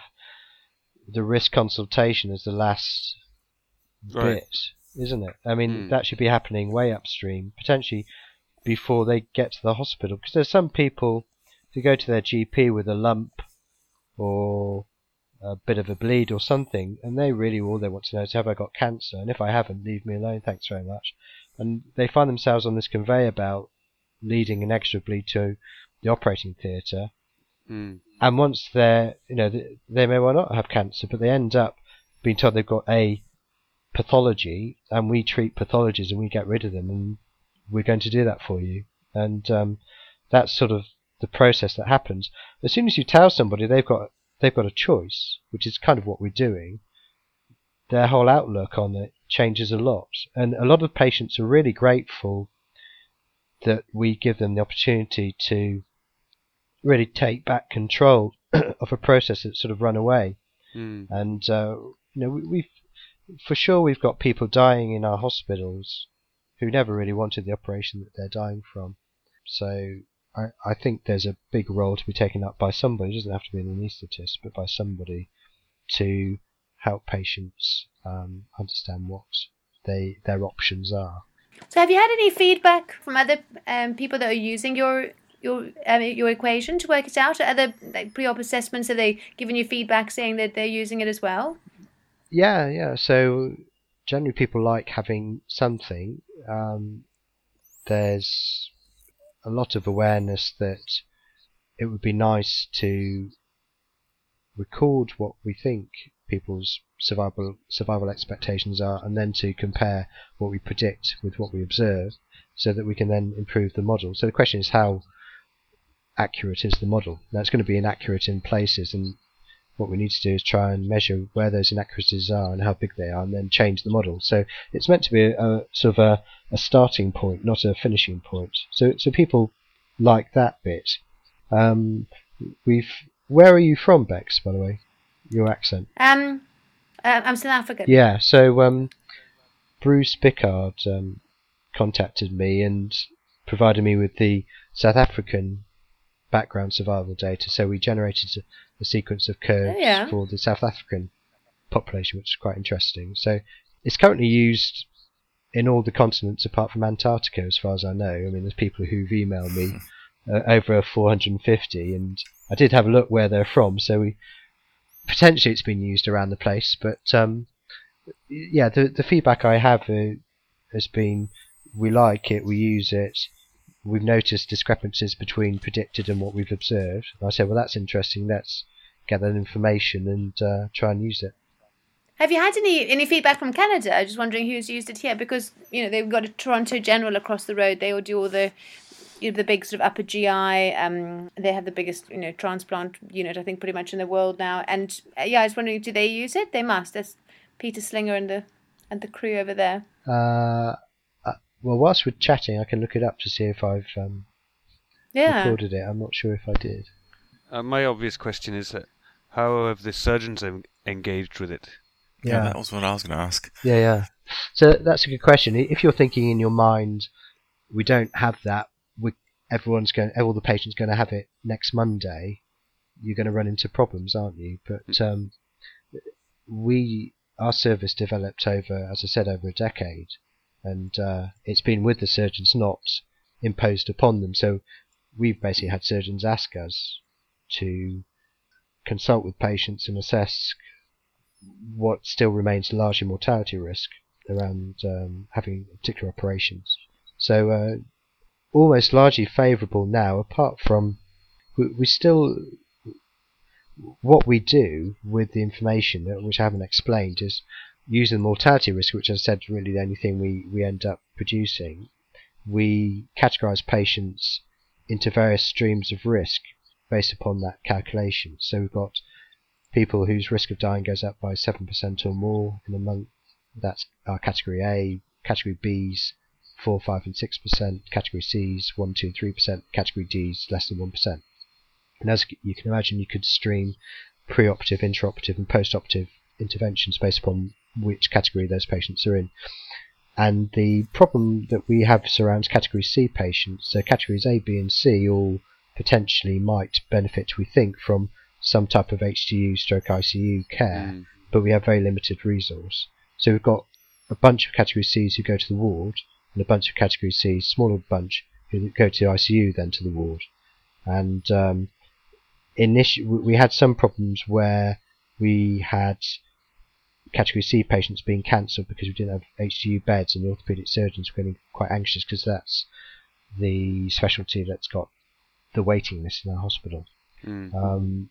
the risk consultation as the last
right.
bit, isn't it? I mean,
mm.
that should be happening way upstream, potentially before they get to the hospital. Because there's some people who go to their G P with a lump or a bit of a bleed or something, and they really all they want to know is, have I got cancer? And if I haven't, leave me alone, thanks very much. And they find themselves on this conveyor belt leading inexorably to the operating theatre.
Mm.
And once they're, you know, they, they may well not have cancer, but they end up being told they've got a pathology, and we treat pathologies and we get rid of them, and we're going to do that for you. And um, that's sort of the process that happens. As soon as you tell somebody they've got they've got a choice, which is kind of what we're doing, their whole outlook on it changes a lot. And a lot of patients are really grateful that we give them the opportunity to really take back control of a process that's sort of run away.
Mm.
And uh, you know, we, we've for sure we've got people dying in our hospitals who never really wanted the operation that they're dying from. So I, I think there's a big role to be taken up by somebody. It doesn't have to be an anaesthetist, but by somebody to help patients um, understand what they their options are.
So have you had any feedback from other um, people that are using your your um, your equation to work it out? Other like pre-op assessments, are they giving you feedback saying that they're using it as well?
Yeah, yeah. So generally people like having something. Um, there's a lot of awareness that it would be nice to record what we think people's survival survival expectations are, and then to compare what we predict with what we observe, so that we can then improve the model. So the question is, how accurate is the model? Now, it's going to be inaccurate in places, and what we need to do is try and measure where those inaccuracies are and how big they are, and then change the model. So it's meant to be a, a sort of a, a starting point, not a finishing point. So so people like that bit. Um, we've where are you from, Bex? By the way, your accent.
Um, uh, I'm South African.
Yeah. So um, Bruce Pickard um, contacted me and provided me with the South African background survival data. So we generated a, a sequence of curves
Oh, yeah.
for the South African population, which is quite interesting. So it's currently used in all the continents apart from Antarctica, as far as I know. I mean, there's people who've emailed me uh, over four hundred fifty, and I did have a look where they're from. So we potentially it's been used around the place, but um, yeah, the the feedback I have uh, has been, we like it, we use it. We've noticed discrepancies between predicted and what we've observed. And I said, well, that's interesting. Let's get that information and uh, try and use it.
Have you had any any feedback from Canada? I'm just wondering who's used it here, because you know they've got a Toronto General across the road. They all do all the you know, the big sort of upper G I. Um, they have the biggest you know transplant unit, I think, pretty much in the world now. And uh, yeah, I was wondering, do they use it? They must. That's Peter Slinger and the and the crew over there.
Uh, uh, well, whilst we're chatting, I can look it up to see if I've um,
Yeah.
recorded it. I'm not sure if I did.
Uh, my obvious question is, uh, how have the surgeons en- engaged with it?
Yeah,
Yeah.
that was what I was going to ask.
Yeah, yeah. So that's a good question. If you're thinking in your mind, we don't have that, we, everyone's going, all the patients going to have it next Monday, you're going to run into problems, aren't you? But um, we, our service developed over, as I said, over a decade, and uh, it's been with the surgeons, not imposed upon them. So we've basically had surgeons ask us to consult with patients and assess what still remains largely mortality risk around um, having particular operations. So uh, almost largely favourable now, apart from we, we still, what we do with the information, which I haven't explained, is using the mortality risk, which as I said is really the only thing we, we end up producing. We categorise patients into various streams of risk based upon that calculation. So we've got people whose risk of dying goes up by seven percent or more in a month. That's our category A. Category B's four, five and six percent. Category C's one, two, three percent. Category D's less than one percent. And as you can imagine, you could stream pre-operative, intraoperative and post-operative interventions based upon which category those patients are in. And the problem that we have surrounds category C patients. So categories A, B and C all potentially might benefit, we think, from some type of H D U stroke I C U care, mm. but we have very limited resource. So we've got a bunch of category C's who go to the ward, and a bunch of category C's, smaller bunch, who go to I C U then to the ward. And um, initially we had some problems where we had category C patients being cancelled because we didn't have H D U beds, and the orthopaedic surgeons were getting quite anxious because that's the specialty that's got the waiting list in our hospital.
Mm.
Um,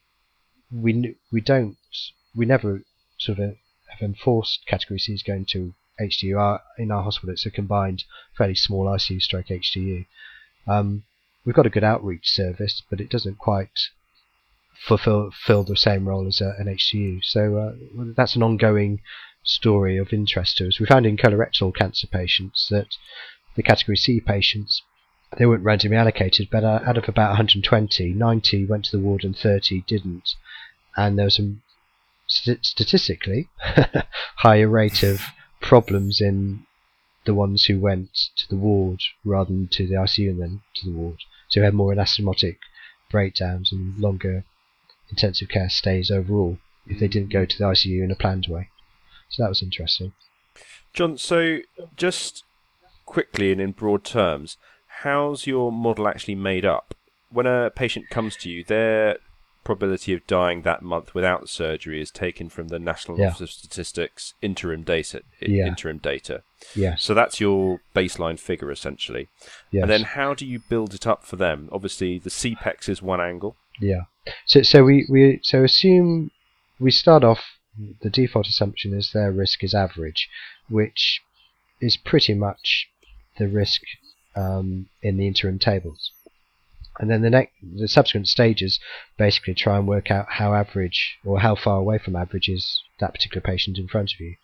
we we don't we never sort of have enforced category C's going to H D U. Our, in our hospital, it's a combined, fairly small I C U stroke H D U. Um, we've got a good outreach service, but it doesn't quite fulfill fill the same role as a, an H D U. So uh, that's an ongoing story of interest to us. We found in colorectal cancer patients that the category C patients, they weren't randomly allocated, but uh, out of about one hundred twenty, ninety went to the ward and thirty didn't. And there was a st- statistically higher rate of problems in the ones who went to the ward rather than to the I C U and then to the ward. So we had more anastomotic breakdowns and longer intensive care stays overall if they didn't go to the I C U in a planned way. So that was interesting.
John, so just quickly and in broad terms, how's your model actually made up? When a patient comes to you, their probability of dying that month without the surgery is taken from the National
Yeah.
Office of Statistics interim data.
Yeah.
Interim data.
Yes.
So that's your baseline figure essentially.
Yes.
And then how do you build it up for them? Obviously, the C PEX is one angle.
Yeah. So so we, we so assume we start off, the default assumption is their risk is average, which is pretty much the risk um, in the interim tables. And then the next, the subsequent stages basically try and work out how average or how far away from average is that particular patient in front of you.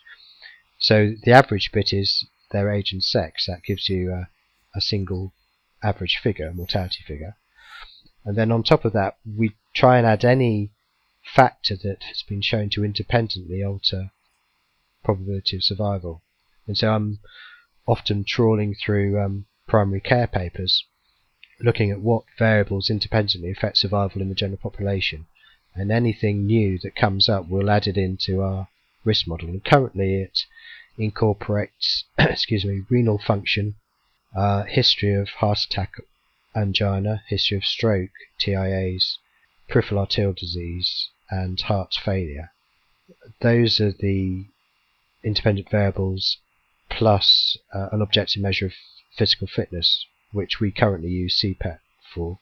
So the average bit is their age and sex. That gives you a, a single average figure, mortality figure. And then on top of that, we try and add any factor that has been shown to independently alter probability of survival. And so I'm often trawling through um, primary care papers, looking at what variables independently affect survival in the general population. And anything new that comes up, we'll add it into our risk model. And currently it incorporates excuse me, renal function, uh, history of heart attack, angina, history of stroke, T I As, peripheral arterial disease, and heart failure. Those are the independent variables, plus uh, an objective measure of physical fitness, which we currently use C PET for.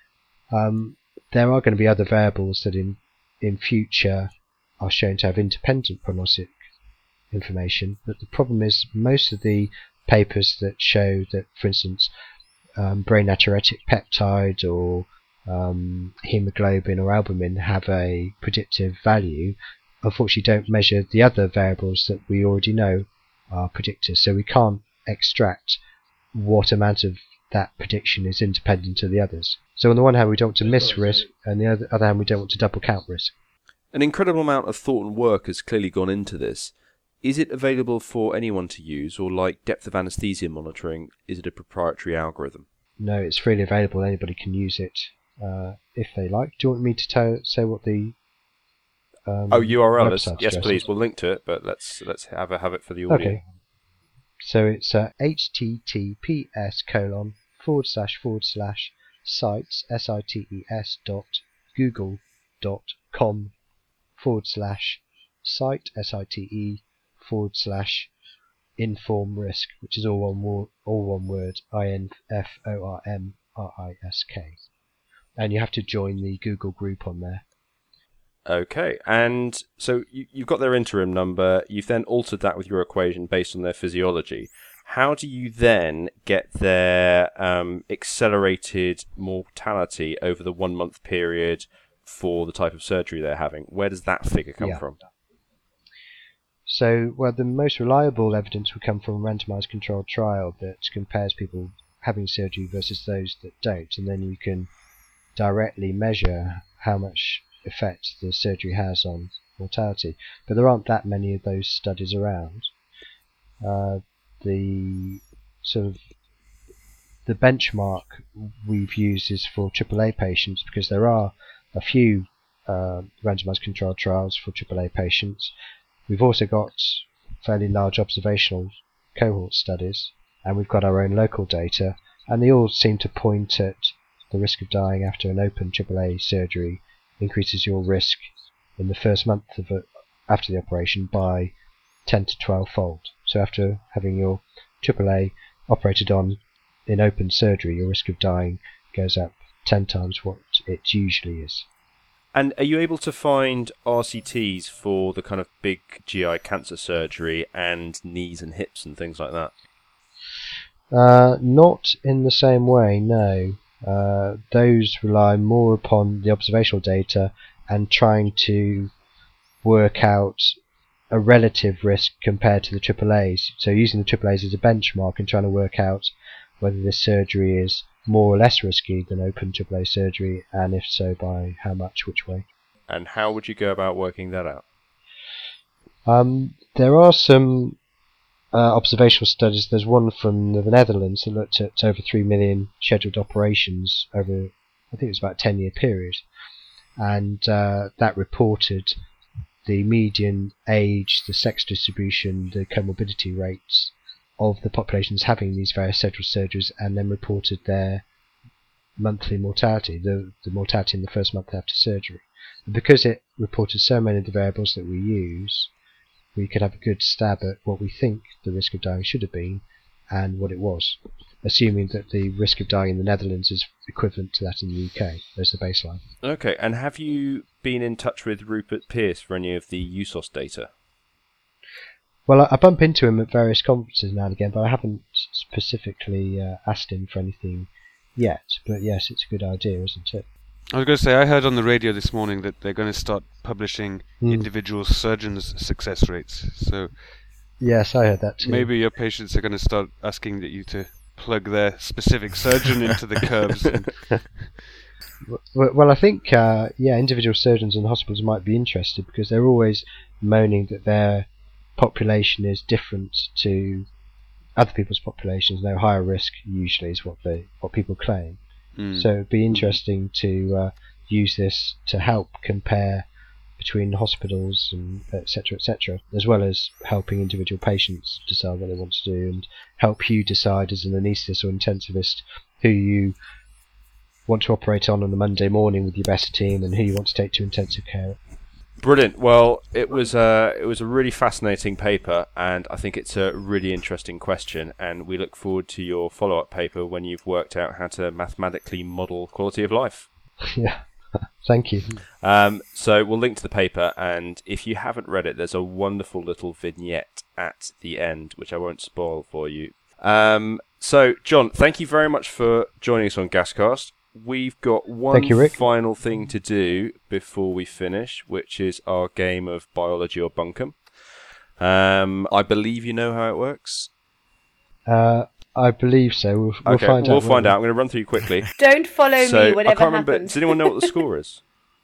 Um, there are going to be other variables that in, in future are shown to have independent prognostic information, but the problem is most of the papers that show that, for instance, um, brain natriuretic peptide or um, hemoglobin or albumin have a predictive value, unfortunately don't measure the other variables that we already know are predictors, so we can't extract what amount of that prediction is independent of the others. So on the one hand we don't want to miss risk, and the other, other hand we don't want to double count risk.
An incredible amount of thought and work has clearly gone into this. Is it available for anyone to use, or like depth of anaesthesia monitoring, is it a proprietary algorithm?
No, it's freely available, anybody can use it uh, if they like. Do you want me to tell, say what the um,
oh, U R L is?
website
Yes,
address
please.
is?
We'll link to it, but let's let's have a, have it for the audience.
Okay. So it's uh, https colon forward slash forward slash sites s i t e s dot google dot com forward slash site s i t e forward slash inform risk, which is all one word, all one word, I N F O R M R I S K, and you have to join the Google group on there.
Okay, and so you, you've got their interim number, you've then altered that with your equation based on their physiology. How do you then get their um, accelerated mortality over the one month period for the type of surgery they're having? Where does that figure come
Yeah.
from?
So, well, the most reliable evidence would come from a randomized controlled trial that compares people having surgery versus those that don't, and then you can directly measure how much effect the surgery has on mortality. But there aren't that many of those studies around. Uh, the sort of the benchmark we've used is for triple A patients, because there are a few uh, randomized controlled trials for triple A patients. We've also got fairly large observational cohort studies, and we've got our own local data, and they all seem to point at the risk of dying after an open triple A surgery increases your risk in the first month of a, after the operation by ten to twelve fold. So after having your triple A operated on in open surgery, your risk of dying goes up ten times what it usually is.
And are you able to find R C Ts for the kind of big G I cancer surgery and knees and hips and things like that?
Uh, not in the same way, no. Uh, those rely more upon the observational data and trying to work out a relative risk compared to the triple A's. So using the triple A's as a benchmark and trying to work out whether this surgery is more or less risky than open triple A surgery, and if so, by how much, which way.
And how would you go about working that out?
Um, there are some uh, observational studies. There's one from the Netherlands that looked at over three million scheduled operations over, I think it was about a ten year period, and uh, that reported the median age, the sex distribution, the comorbidity rates of the populations having these various scheduled surgeries, and then reported their monthly mortality, the, the mortality in the first month after surgery. And because it reported so many of the variables that we use, we could have a good stab at what we think the risk of dying should have been and what it was, assuming that the risk of dying in the Netherlands is equivalent to that in the U K as the baseline.
Okay, and have you been in touch with Rupert Pearce for any of the U S O S data?
Well, I, I bump into him at various conferences now and again, but I haven't specifically uh, asked him for anything yet. But yes, it's a good idea, isn't it?
I was going to say, I heard on the radio this morning that they're going to start publishing
Mm.
individual surgeons' success rates. So
Yes, I heard that too.
maybe your patients are going to start asking that you to plug their specific surgeon into the curves. And
Well, well, I think uh, yeah, individual surgeons and hospitals might be interested because they're always moaning that their population is different to other people's populations. No higher risk usually is what they what people claim.
mm.
So it'd be interesting to uh, use this to help compare between hospitals and et cetera, et cetera, as well as helping individual patients decide what they want to do and help you decide as an anaesthetist or intensivist who you want to operate on on a Monday morning with your best team and who you want to take to intensive care.
Brilliant. Well, it was a it was a really fascinating paper, and I think it's a really interesting question. And we look forward to your follow-up paper when you've worked out how to mathematically model quality of life.
Yeah, thank you.
Um, so we'll link to the paper, and if you haven't read it, there's a wonderful little vignette at the end, which I won't spoil for you. Um, so, John, thank you very much for joining us on Gascast. We've got one
Thank you, Rick.
final thing to do before we finish, which is our game of Biology or Bunkum. Um, I believe you know how it works.
Uh, I believe so. We'll, we'll
Okay,
find
we'll
out.
find
won't
out. I'm going to run through quickly.
Don't follow
so
me,
I
whatever
can't remember.
happens.
Does anyone know what the score is?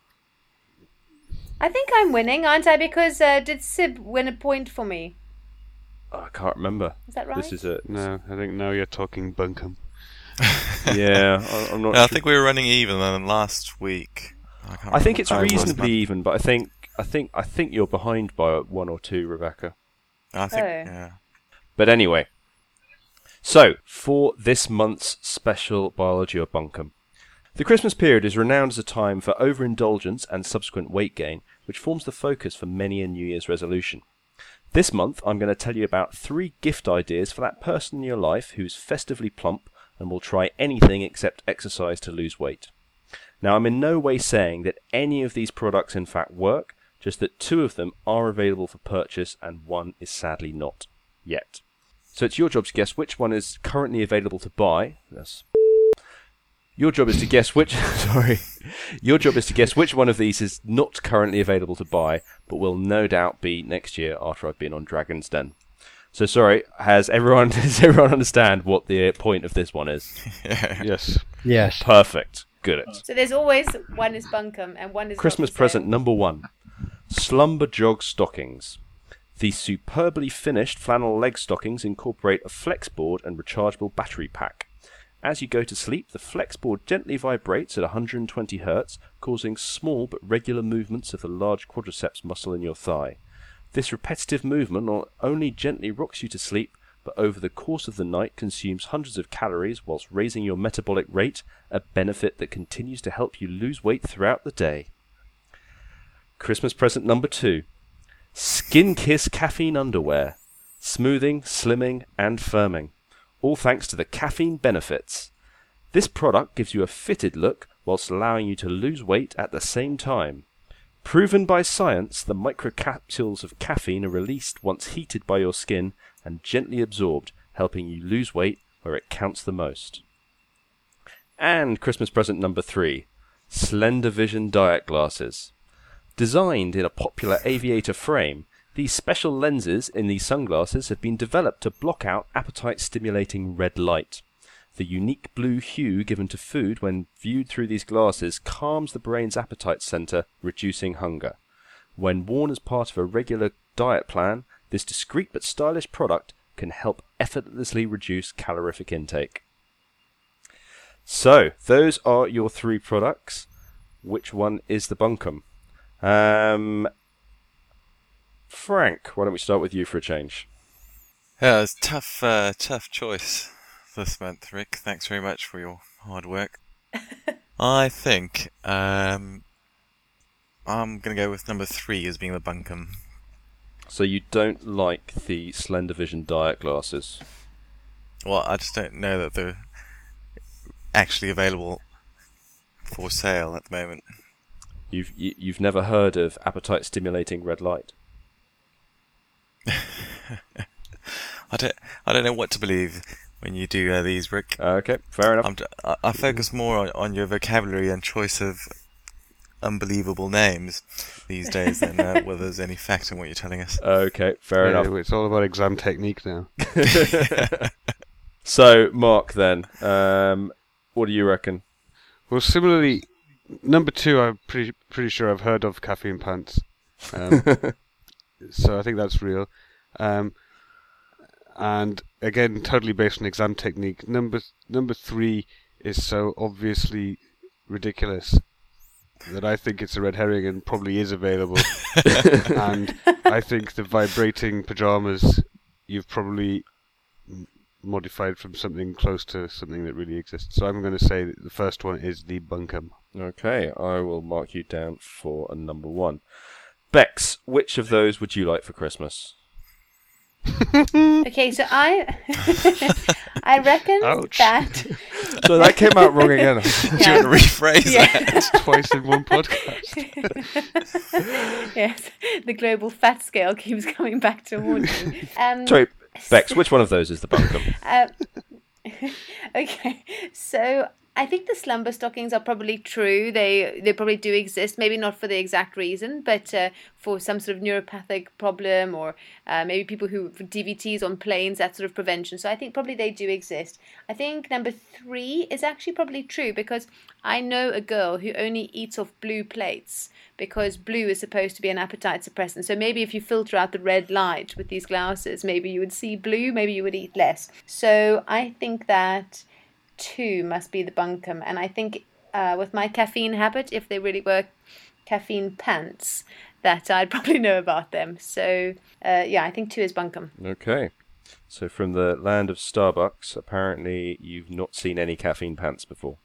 I think I'm winning, aren't I? Because uh, did Sib win a point for me?
Oh, I can't remember.
Is that right?
This is a
No, I think now you're talking bunkum.
yeah. I, I'm not.
No, I
sure.
think we were running even than last week. I, can't
I think
remember
it's
how it was,
reasonably
but
even, but I think I think I think you're behind by one or two, Rebecca.
I think
Oh.
yeah.
But anyway, so for this month's special Biology or Bunkum, the Christmas period is renowned as a time for overindulgence and subsequent weight gain, which forms the focus for many a New Year's resolution. This month, I'm going to tell you about three gift ideas for that person in your life who's festively plump and will try anything except exercise to lose weight. Now, I'm in no way saying that any of these products in fact work, just that two of them are available for purchase and one is sadly not, yet. So it's your job to guess which one is currently available to buy. That's Your job is to guess which. Sorry, your job is to guess which one of these is not currently available to buy, but will no doubt be next year after I've been on Dragon's Den. So sorry, has everyone does everyone understand what the point of this one is?
Yes.
Yes.
Perfect. Good.
So there's always one is bunkum and one is not
Christmas
for sale.
present number one: Slumber Jog stockings. These superbly finished flannel leg stockings incorporate a flex board and rechargeable battery pack. As you go to sleep, the flex board gently vibrates at one hundred twenty hertz, causing small but regular movements of the large quadriceps muscle in your thigh. This repetitive movement not only gently rocks you to sleep, but over the course of the night consumes hundreds of calories whilst raising your metabolic rate, a benefit that continues to help you lose weight throughout the day. Christmas present number two. Skin Kiss Caffeine Underwear. Smoothing, slimming, and firming. All thanks to the caffeine benefits. This product gives you a fitted look whilst allowing you to lose weight at the same time. Proven by science, the microcapsules of caffeine are released once heated by your skin and gently absorbed, helping you lose weight where it counts the most. And Christmas present number three. Slender Vision Diet Glasses. Designed in a popular aviator frame, these special lenses in these sunglasses have been developed to block out appetite-stimulating red light. The unique blue hue given to food when viewed through these glasses calms the brain's appetite center, reducing hunger. When worn as part of a regular diet plan, this discreet but stylish product can help effortlessly reduce calorific intake. So, those are your three products. Which one is the bunkum? Um, Frank, why don't we start with you for a change?
Yeah, it's tough, uh, tough choice this month, Rick. Thanks very much for your hard work. I think um, I'm going to go with number three as being the bunkum.
So you don't like the Slender Vision diet glasses?
Well, I just don't know that they're actually available for sale at the moment.
You've you, you've never heard of appetite-stimulating red light?
I don't I don't know what to believe when you do uh, these, Rick.
Uh, okay, fair enough.
I'm, I, I focus more on, on your vocabulary and choice of unbelievable names these days than uh, whether there's any fact in what you're telling us.
Okay, fair
Yeah,
enough.
It's all about exam technique now.
So, Mark, then, um, what do you reckon?
Well, similarly, number two, I'm pretty pretty sure I've heard of caffeine pants. Um, so I think that's real. Um, and again, totally based on exam technique. Number number three is so obviously ridiculous that I think it's a red herring and probably is available. And I think the vibrating pajamas you've probably m- modified from something close to something that really exists. So I'm going to say that the first one is the bunkum.
Okay, I will mark you down for a number one. Bex, which of those would you like for Christmas?
Okay, so I I reckon
Ouch.
that
So that came out wrong again.
Do you want to rephrase
Yeah.
that?
Twice in one podcast.
Yes, the global fat scale keeps coming back to haunt me. Um,
Sorry, Bex, which one of those is the bunkum?
Uh, okay, so I think the slumber stockings are probably true. They they probably do exist. Maybe not for the exact reason, but uh, for some sort of neuropathic problem, or uh, maybe people who for D V Ts on planes, that sort of prevention. So I think probably they do exist. I think number three is actually probably true because I know a girl who only eats off blue plates because blue is supposed to be an appetite suppressant. So maybe if you filter out the red light with these glasses, maybe you would see blue, maybe you would eat less. So I think that two must be the bunkum, and I think uh, with my caffeine habit, if they really were caffeine pants, that I'd probably know about them. So uh, yeah, I think two is bunkum.
Okay. So from the land of Starbucks, apparently you've not seen any caffeine pants before.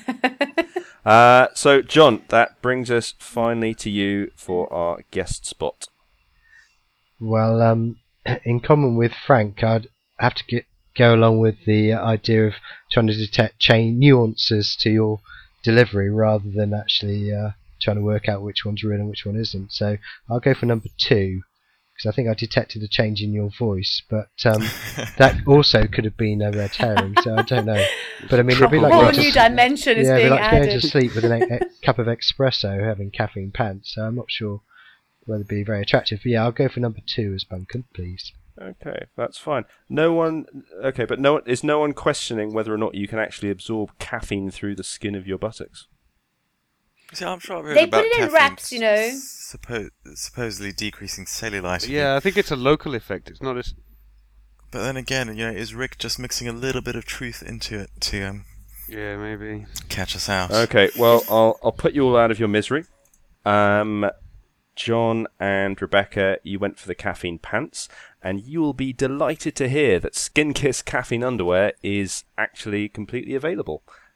uh, so, John, that brings us finally to you for our guest spot.
Well, um, in common with Frank, I'd have to get, go along with the idea of trying to detect chain nuances to your delivery rather than actually uh, trying to work out which one's real and which one isn't. So I'll go for number two, because I think I detected a change in your voice, but um, that also could have been a red herring, so I don't know. But I mean, it'd be like
A whole
going to
new
s-
dimension is
yeah, it'd
being
be like going
added.
to sleep with an e- e- cup of espresso having caffeine pants, so I'm not sure whether it'd be very attractive. But yeah, I'll go for number two as bunkum, please.
Okay, that's fine. No one. Okay, but no one is no one questioning whether or not you can actually absorb caffeine through the skin of your buttocks.
See, I'm sure I've heard
They
about
put it in
caffeine
wraps, you know.
suppo- supposedly decreasing cellulite.
Yeah, I think it's a local effect. It's not as...
But then again, you know, is Rick just mixing a little bit of truth into it to um,
Yeah, maybe.
catch us out?
Okay, well, I'll I'll put you all out of your misery. Um, John and Rebecca, you went for the caffeine pants, and you will be delighted to hear that Skin Kiss caffeine underwear is actually completely available.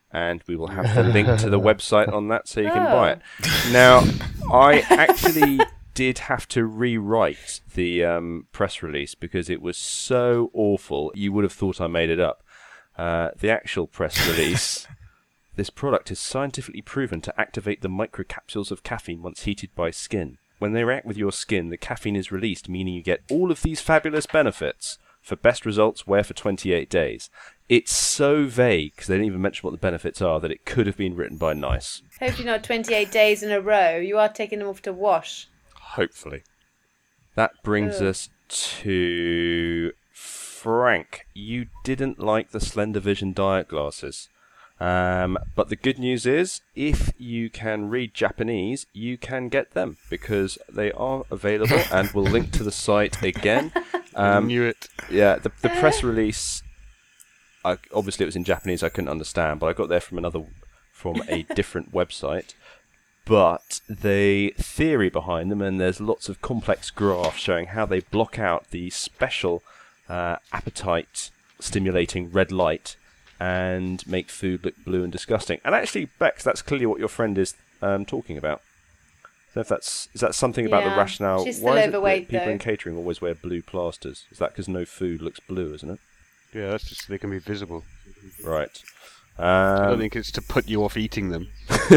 and we will have the link to the website on that so you can buy it. Now, I actually did have to rewrite the um, press release because it was so awful you would have thought I made it up. Uh, the actual press release... This product is scientifically proven to activate the microcapsules of caffeine once heated by skin. When they react with your skin, the caffeine is released, meaning you get all of these fabulous benefits. For best results, wear for twenty-eight days. It's so vague, because they didn't even mention what the benefits are, that it could have been written by Nice.
Hopefully not twenty-eight days in a row. You are taking them off to wash.
Hopefully. That brings
Ugh.
us to Frank. You didn't like the Slender Vision diet glasses. Um, but the good news is, if you can read Japanese, you can get them, because they are available, and we'll link to the site again. Um,
I knew it.
Yeah, the, the press release, I, obviously it was in Japanese, I couldn't understand, but I got there from another, from a different website. But the theory behind them, and there's lots of complex graphs showing how they block out the special uh, appetite-stimulating red light and make food look blue and disgusting. And actually, Bex, that's clearly what your friend is um, talking about. So if that's is that something about
Yeah,
the rationale?
she's still
Why is
overweight,
it that people
though.
in catering always wear blue plasters? Is that because no food looks blue, isn't it?
Yeah, that's just so they can be visible.
Right.
I don't
Um,
think it's to put you off eating them.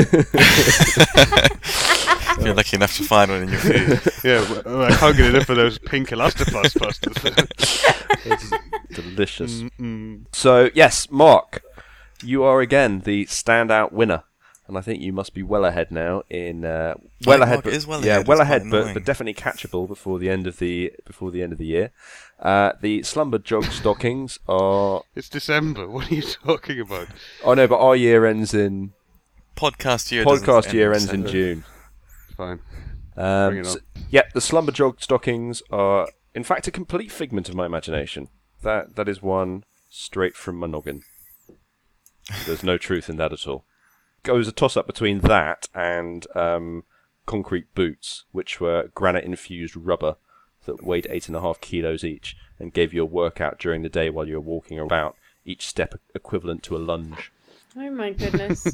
If you're lucky enough to find one in your food.
Yeah, well, I can't get enough of those pink Elastoplast plasters.
delicious.
Mm-mm.
So yes, Mark, you are again the standout winner, and I think you must be well ahead now. In uh, well
think
ahead,
Mark
but,
is well
yeah,
ahead,
well
it's quite
ahead, but,
annoying.
but definitely catchable before the end of the before the end of the year. Uh, the Slumber Jog stockings are.
It's December. What are you talking about?
Oh no, but our year ends in
Podcast year.
podcast
doesn't
year
end
ends in
December.
June.
Fine.
Um,
Bring it
so-
on.
yeah, the Slumber Jog stockings are, in fact, a complete figment of my imagination. That that is one straight from my noggin. There's no truth in that at all. It was a toss-up between that and um, concrete boots, which were granite-infused rubber that weighed eight and a half kilos each and gave you a workout during the day while you were walking about, each step equivalent to a lunge.
Oh my goodness.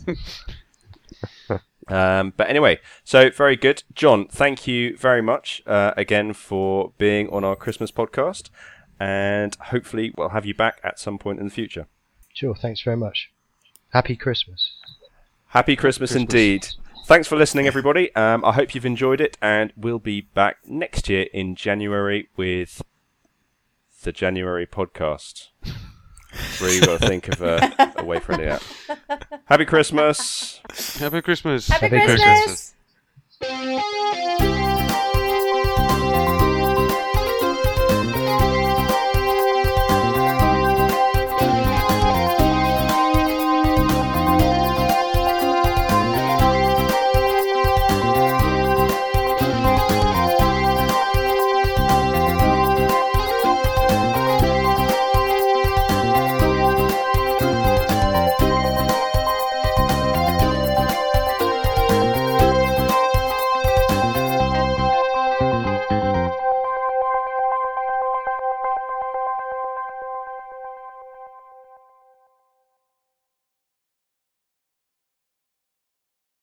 Um, but anyway, so very good. John, thank you very much uh, again for being on our Christmas podcast, and hopefully we'll have you back at some point in the future.
Sure, thanks very much. Happy Christmas.
Happy Christmas,
Christmas.
indeed. Thanks for listening, everybody. Um, I hope you've enjoyed it, and we'll be back next year in January with the January podcast. Where you've got to think of a, a way for it out. Happy Christmas.
Happy Christmas.
Happy
Happy
Christmas!
Christmas.